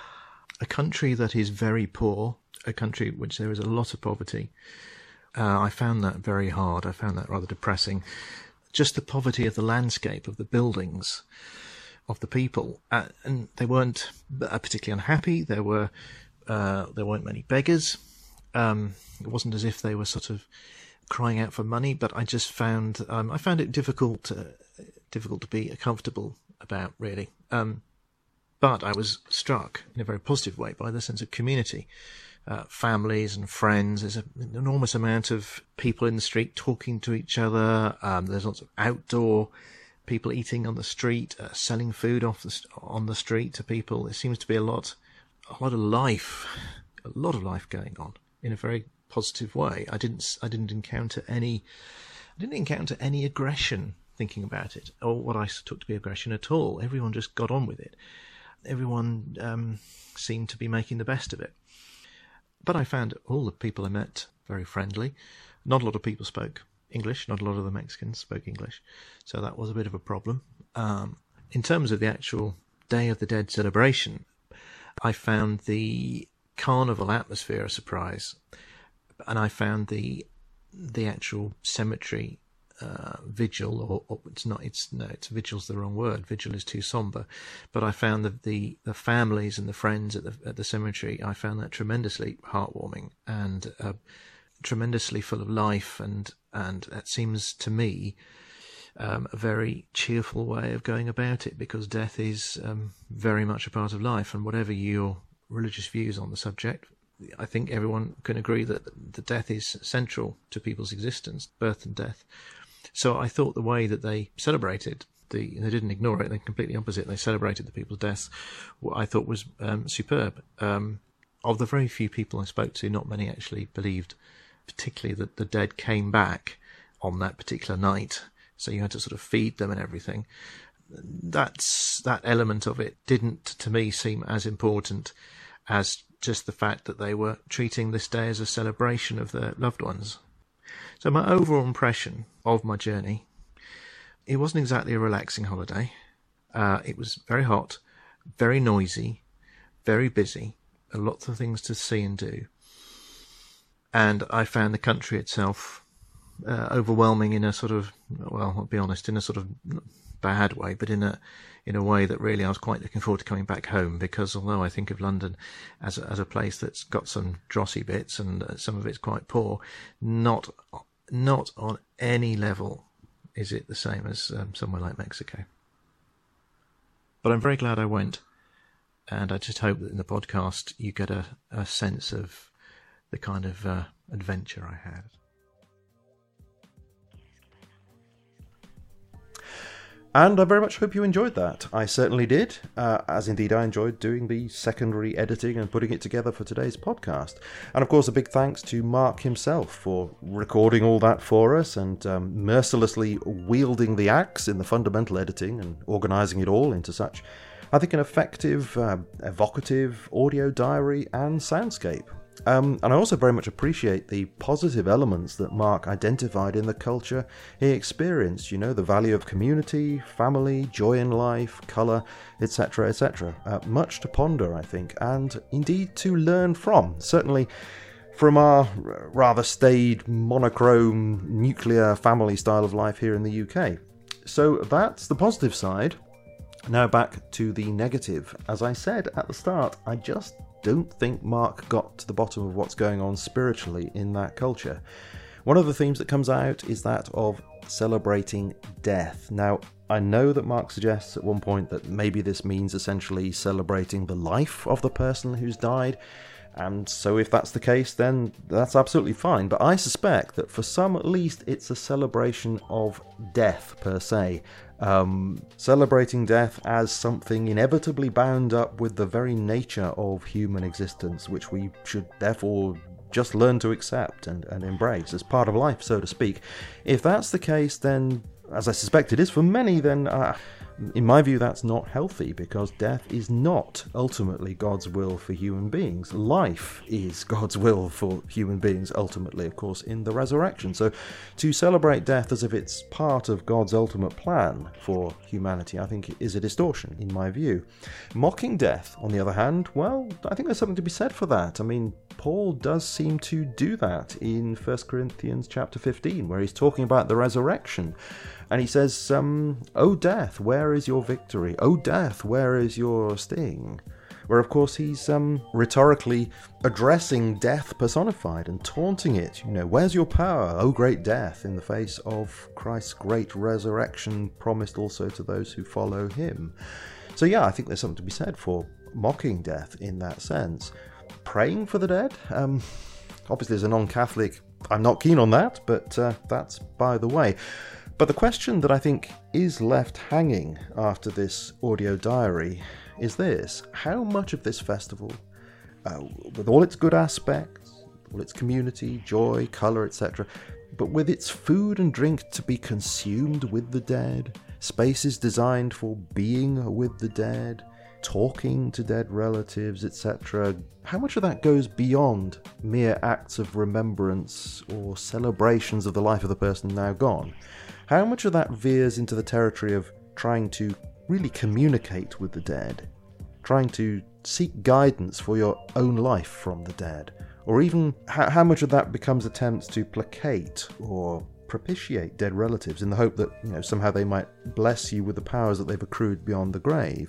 a country that is very poor, a country which there is a lot of poverty. Uh, I found that very hard. I found that rather depressing. Just the poverty of the landscape, of the buildings, of the people, uh, and they weren't uh, particularly unhappy. There were uh, there weren't many beggars. Um, it wasn't as if they were sort of crying out for money, but I just found um, I found it difficult uh, difficult to be comfortable about, really. Um, but I was struck in a very positive way by the sense of community. Uh, families and friends. There's an enormous amount of people in the street talking to each other. Um, there's lots of outdoor people eating on the street, uh, selling food off the st- on the street to people. There seems to be a lot, a lot of life, a lot of life going on in a very positive way. I didn't, I didn't encounter any, I didn't encounter any aggression thinking about it, or what I took to be aggression at all. Everyone just got on with it. Everyone um, seemed to be making the best of it. But I found all the people I met very friendly. Not a lot of people spoke English. Not a lot of the Mexicans spoke English. So that was a bit of a problem. Um, in terms of the actual Day of the Dead celebration, I found the carnival atmosphere a surprise. And I found the the actual cemetery uh, vigil, or, or it's not, it's, no, it's vigil's the wrong word. Vigil is too somber. But I found the, the, the families and the friends at the, at the cemetery, I found that tremendously heartwarming and uh, tremendously full of life. And, and that seems to me um, a very cheerful way of going about it, because death is um, very much a part of life. And whatever your religious views on the subject, I think everyone can agree that the death is central to people's existence, birth and death. So I thought the way that they celebrated, the they didn't ignore it, they completely opposite, they celebrated the people's deaths, what I thought was um, superb. Um, of the very few people I spoke to, not many actually believed particularly that the dead came back on that particular night, so you had to sort of feed them and everything. That's that element of it didn't, to me, seem as important as just the fact that they were treating this day as a celebration of their loved ones. So my overall impression of my journey, it wasn't exactly a relaxing holiday. Uh, it was very hot, very noisy, very busy, a lot of things to see and do. And I found the country itself uh, overwhelming in a sort of, well, I'll be honest, in a sort of bad way, but in a in a way that really I was quite looking forward to coming back home, because although I think of London as a, as a place that's got some drossy bits and uh, some of it's quite poor, not not on any level is it the same as um, somewhere like Mexico. But I'm very glad I went, and I just hope that in the podcast you get a, a sense of the kind of uh, adventure I had. And I very much hope you enjoyed that. I certainly did, uh, as indeed I enjoyed doing the secondary editing and putting it together for today's podcast. And of course, a big thanks to Mark himself for recording all that for us and um, mercilessly wielding the axe in the fundamental editing and organising it all into such, I think, an effective, uh, evocative audio diary and soundscape. Um, and I also very much appreciate the positive elements that Mark identified in the culture he experienced. You know, the value of community, family, joy in life, colour, et cetera, et cetera. Uh, much to ponder, I think, and indeed to learn from. Certainly from our rather staid, monochrome, nuclear family style of life here in the U K. So that's the positive side. Now back to the negative. As I said at the start, I just don't think Mark got to the bottom of what's going on spiritually in that culture. One of the themes that comes out is that of celebrating death. Now, I know that Mark suggests at one point that maybe this means essentially celebrating the life of the person who's died, and so if that's the case, then that's absolutely fine. But I suspect that for some at least, it's a celebration of death per se. Um, celebrating death as something inevitably bound up with the very nature of human existence, which we should therefore just learn to accept and, and embrace as part of life, so to speak. If that's the case, then, as I suspect it is for many, then uh, in my view that's not healthy, because death is not ultimately God's will for human beings. Life is God's will for human beings, ultimately, of course, in the resurrection. So to celebrate death as if it's part of God's ultimate plan for humanity, I think is a distortion, in my view. Mocking death, on the other hand, well, I think there's something to be said for that. I mean, Paul does seem to do that in First Corinthians chapter fifteen, where he's talking about the resurrection. And he says, um, "O death, where is your victory? O death, where is your sting?" Where, of course, he's um, rhetorically addressing death personified and taunting it. You know, where's your power, O great death, in the face of Christ's great resurrection promised also to those who follow him. So yeah, I think there's something to be said for mocking death in that sense. Praying for the dead? Um, obviously, as a non-Catholic, I'm not keen on that, but uh, that's by the way. But the question that I think is left hanging after this audio diary is this: how much of this festival, uh, with all its good aspects, all its community, joy, colour, et cetera, but with its food and drink to be consumed with the dead, spaces designed for being with the dead, talking to dead relatives, et cetera, how much of that goes beyond mere acts of remembrance or celebrations of the life of the person now gone? How much of that veers into the territory of trying to really communicate with the dead, trying to seek guidance for your own life from the dead? Or even how, how much of that becomes attempts to placate or propitiate dead relatives in the hope that, you know, somehow they might bless you with the powers that they've accrued beyond the grave?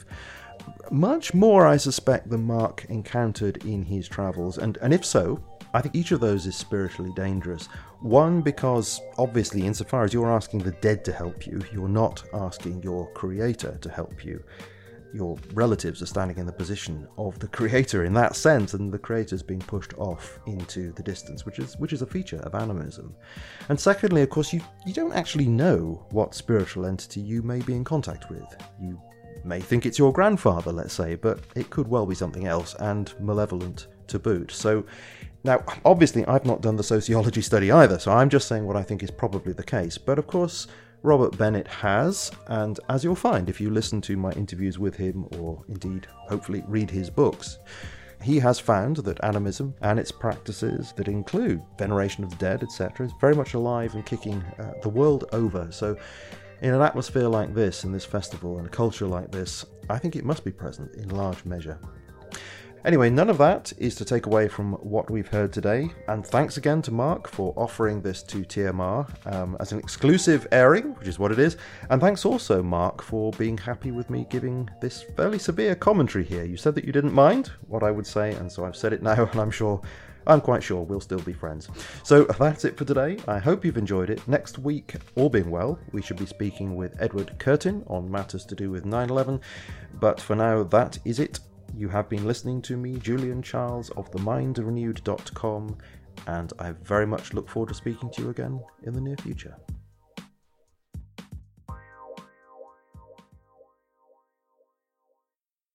Much more, I suspect, than Mark encountered in his travels, and, and if so, I think each of those is spiritually dangerous. One, because obviously insofar as you're asking the dead to help you, you're not asking your creator to help you. your relatives are standing in the position of the creator in that sense, and the creator's being pushed off into the distance, which is which is a feature of animism. And secondly, of course, you, you don't actually know what spiritual entity you may be in contact with. You may think it's your grandfather, let's say, but it could well be something else, and malevolent to boot. So now, obviously, I've not done the sociology study either, so I'm just saying what I think is probably the case. But of course, Robert Bennett has, and as you'll find if you listen to my interviews with him, or indeed, hopefully, read his books, he has found that animism and its practices that include veneration of the dead, et cetera, is very much alive and kicking uh, the world over. So in an atmosphere like this, in this festival, and a culture like this, I think it must be present in large measure. Anyway, none of that is to take away from what we've heard today, and thanks again to Mark for offering this to T M R um, as an exclusive airing, which is what it is, and thanks also, Mark, for being happy with me giving this fairly severe commentary here. You said that you didn't mind what I would say, and so I've said it now, and I'm sure, I'm quite sure we'll still be friends. So that's it for today. I hope you've enjoyed it. Next week, all being well, we should be speaking with Edward Curtin on matters to do with nine eleven, but for now, that is it. You have been listening to me, Julian Charles of the mind renewed dot com, and I very much look forward to speaking to you again in the near future.